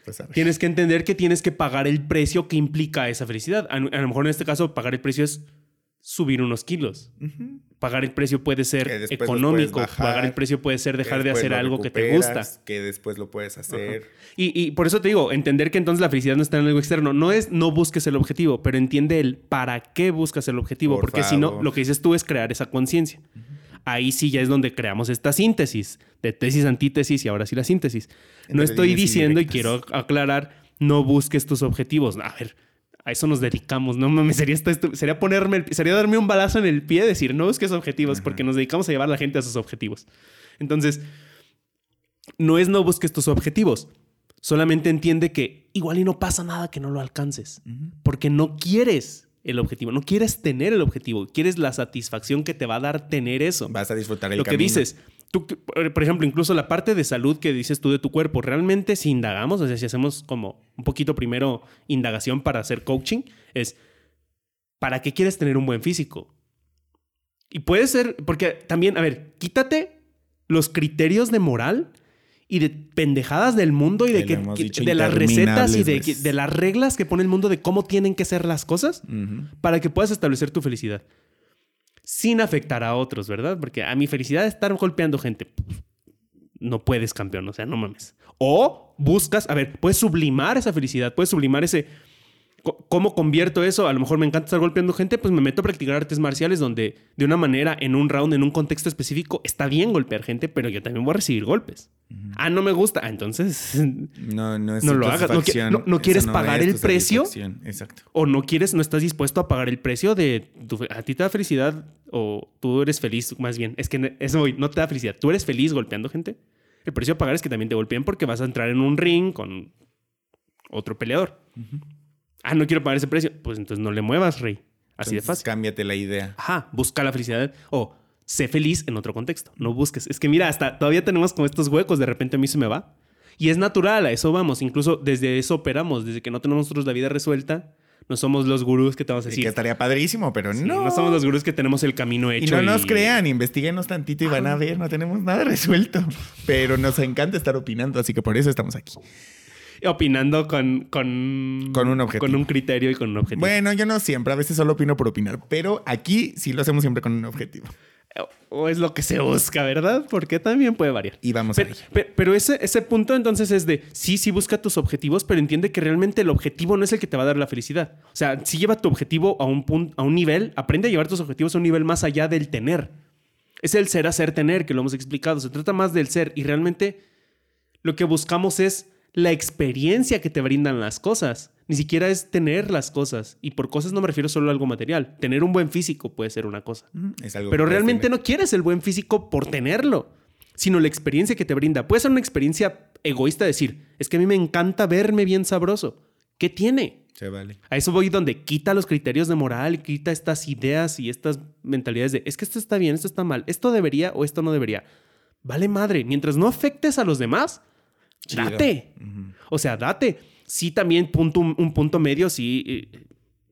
A: Pues a ver.
B: Tienes que entender que tienes que pagar el precio que implica esa felicidad. A, a lo mejor en este caso, pagar el precio es subir unos kilos. Uh-huh. Pagar el precio puede ser económico. Bajar, pagar el precio puede ser dejar de hacer algo que te gusta.
A: Que después lo puedes hacer.
B: Uh-huh. Y, y por eso te digo, entender que entonces la felicidad no está en algo externo. No es no busques el objetivo, pero entiende el para qué buscas el objetivo. Por porque favor. Si no, lo que dices tú es crear esa conciencia. Uh-huh. Ahí sí ya es donde creamos esta síntesis de tesis, antítesis y ahora sí la síntesis. No Entre estoy diciendo y quiero aclarar, no busques tus objetivos. A ver, a eso nos dedicamos. No mames, sería, sería ponerme, el, sería darme un balazo en el pie, decir no busques objetivos, uh-huh. porque nos dedicamos a llevar a la gente a sus objetivos. Entonces, no es no busques tus objetivos. Solamente entiende que igual y no pasa nada que no lo alcances. Uh-huh. Porque no quieres el objetivo. No quieres tener el objetivo. Quieres la satisfacción que te va a dar tener eso.
A: Vas a disfrutar el
B: Lo
A: camino.
B: que dices. Tú, por ejemplo, incluso la parte de salud que dices tú de tu cuerpo. Realmente si indagamos, o sea, si hacemos como un poquito primero indagación para hacer coaching, es ¿para qué quieres tener un buen físico? Y puede ser, porque también, a ver, quítate los criterios de moral y de pendejadas del mundo y de, que, que, de las recetas y de, de las reglas que pone el mundo de cómo tienen que ser las cosas uh-huh. para que puedas establecer tu felicidad sin afectar a otros, ¿verdad? Porque a mi felicidad es estar golpeando gente. No puedes, campeón. O sea, no mames. O buscas, a ver, puedes sublimar esa felicidad, puedes sublimar ese... ¿Cómo convierto eso? A lo mejor me encanta estar golpeando gente, pues me meto a practicar artes marciales donde de una manera, en un round, en un contexto específico, está bien golpear gente, pero yo también voy a recibir golpes. Uh-huh. Ah, no me gusta. Ah, entonces
A: no, no, es
B: no lo hagas. No, no, no quieres no pagar el precio.
A: Exacto.
B: O no quieres, no estás dispuesto a pagar el precio de tu, a ti te da felicidad o tú eres feliz, más bien. Es que eso no te da felicidad. Tú eres feliz golpeando gente. El precio a pagar es que también te golpeen porque vas a entrar en un ring con otro peleador. Uh-huh. Ah, no quiero pagar ese precio. Pues entonces no le muevas, rey. Así entonces, de fácil.
A: Cámbiate la idea.
B: Ajá, busca la felicidad. O sé feliz en otro contexto. No busques. Es que mira, hasta todavía tenemos como estos huecos. De repente a mí se me va. Y es natural, a eso vamos. Incluso desde eso operamos. Desde que no tenemos nosotros la vida resuelta, no somos los gurús que te vamos a decir.
A: Y que estaría padrísimo, pero
B: sí,
A: no.
B: No somos los gurús que tenemos el camino hecho.
A: Y no y... nos crean, investiguenos tantito y van a ver. No tenemos nada resuelto. Pero nos encanta estar opinando, así que por eso estamos aquí.
B: Opinando con, con,
A: con un objetivo.
B: Con un criterio y con un objetivo.
A: Bueno, yo no siempre. A veces solo opino por opinar. Pero aquí sí lo hacemos siempre con un objetivo.
B: O es lo que se busca, ¿verdad? Porque también puede variar.
A: Y vamos
B: pero,
A: a ello.
B: Pero, pero ese, ese punto entonces es de... Sí, sí busca tus objetivos, pero entiende que realmente el objetivo no es el que te va a dar la felicidad. O sea, sí lleva tu objetivo a un, punto, a un nivel. Aprende a llevar tus objetivos a un nivel más allá del tener. Es el ser, hacer, tener, que lo hemos explicado. Se trata más del ser. Y realmente lo que buscamos es... la experiencia que te brindan las cosas. Ni siquiera es tener las cosas. Y por cosas no me refiero solo a algo material. Tener un buen físico puede ser una cosa.
A: Es algo
B: Pero realmente no quieres el buen físico por tenerlo, sino la experiencia que te brinda. Puede ser una experiencia egoísta decir, es que a mí me encanta verme bien sabroso. ¿Qué tiene?
A: Se vale.
B: A eso voy donde quita los criterios de moral, quita estas ideas y estas mentalidades de, es que esto está bien, esto está mal, esto debería o esto no debería. Vale madre. Mientras no afectes a los demás, chido. Date. Uh-huh. O sea, date. Sí, también punto, un punto medio, sí. Eh,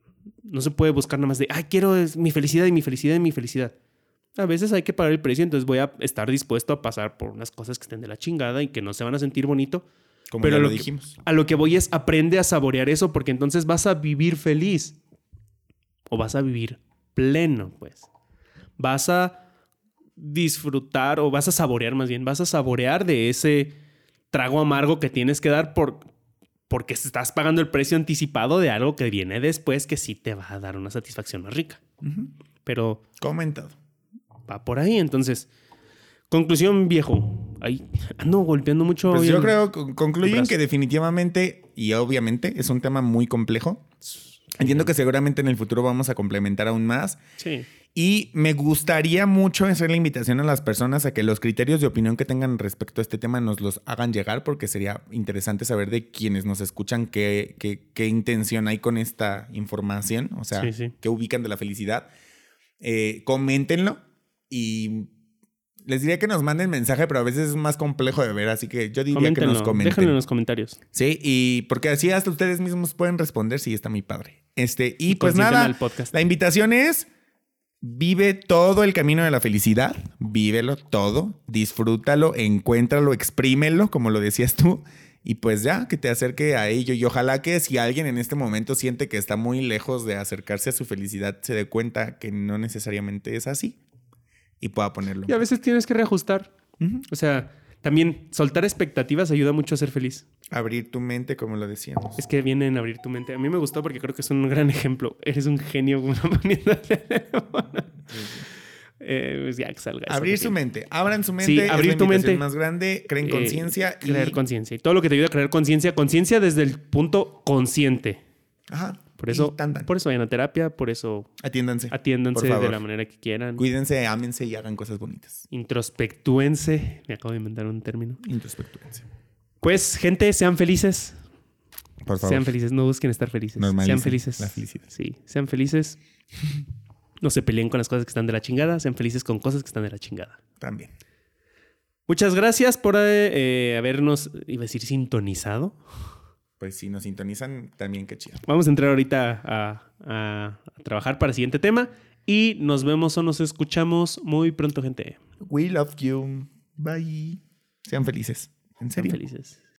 B: no se puede buscar nada más de, ay, quiero mi felicidad y mi felicidad y mi felicidad. A veces hay que pagar el precio, entonces voy a estar dispuesto a pasar por unas cosas que estén de la chingada y que no se van a sentir bonito.
A: Como
B: Pero
A: ya
B: lo
A: lo dijimos.
B: Que, a lo que voy es aprende a saborear eso porque entonces vas a vivir feliz. O vas a vivir pleno, pues. Vas a disfrutar o vas a saborear más bien. Vas a saborear de ese... trago amargo que tienes que dar por, porque estás pagando el precio anticipado de algo que viene después que sí te va a dar una satisfacción más rica. Uh-huh. Pero...
A: comentado.
B: Va por ahí. Entonces, conclusión, viejo. Ay, ando golpeando mucho.
A: Pues yo creo que concluyen que definitivamente y obviamente es un tema muy complejo. Sí. Entiendo que seguramente en el futuro vamos a complementar aún más.
B: Sí.
A: Y me gustaría mucho hacer la invitación a las personas a que los criterios de opinión que tengan respecto a este tema nos los hagan llegar, porque sería interesante saber de quienes nos escuchan qué, qué, qué intención hay con esta información, o sea, sí, sí. qué ubican de la felicidad. Eh, coméntenlo y les diría que nos manden mensaje, pero a veces es más complejo de ver, así que yo diría Coméntenlo, que nos comenten.
B: Déjenlo en los comentarios.
A: Sí, y porque así hasta ustedes mismos pueden responder, sí, está muy padre. Este, y, y pues nada, la invitación es... vive todo el camino de la felicidad, vívelo todo, disfrútalo, encuéntralo, exprímelo, como lo decías tú, Y pues ya, que te acerque a ello. Y ojalá que si alguien en este momento siente que está muy lejos de acercarse a su felicidad, se dé cuenta que no necesariamente es así y pueda ponerlo.
B: Y a veces tienes que reajustar.
A: Uh-huh.
B: O sea, también soltar expectativas ayuda mucho a ser feliz.
A: Abrir tu mente, como lo decíamos.
B: Es que viene en abrir tu mente. A mí me gustó porque creo que es un gran ejemplo. Eres un genio poniendo eh, pues ya que salga eso.
A: Abrir
B: que
A: su
B: tiene.
A: mente. Abran su mente.
B: Sí,
A: es
B: abrir
A: la
B: tu
A: invitación
B: mente.
A: más grande. Creen conciencia.
B: Eh, crear
A: y...
B: conciencia. Y todo lo que te ayuda a crear conciencia. Conciencia desde el punto consciente.
A: Ajá.
B: Por eso,
A: tan, tan.
B: por eso vayan a terapia. Por eso
A: atiéndanse.
B: atiéndanse
A: por favor.
B: de la manera que quieran.
A: Cuídense, ámense y hagan cosas bonitas.
B: Introspectúense. Me acabo de inventar un término.
A: Introspectúense.
B: Pues, gente, sean felices.
A: Por favor.
B: Sean felices. No busquen estar felices.
A: Normalicen
B: Sean felices.
A: la felicidad.
B: Sí, sean felices. No se peleen con las cosas que están de la chingada. Sean felices con cosas que están de la chingada.
A: También.
B: Muchas gracias por eh, habernos, iba a decir, sintonizado.
A: Pues si nos sintonizan, también qué chido.
B: Vamos a entrar ahorita a, a, a trabajar para el siguiente tema. Y nos vemos o nos escuchamos muy pronto, gente.
A: We love you. Bye. Sean felices. En serio.
B: Sean felices.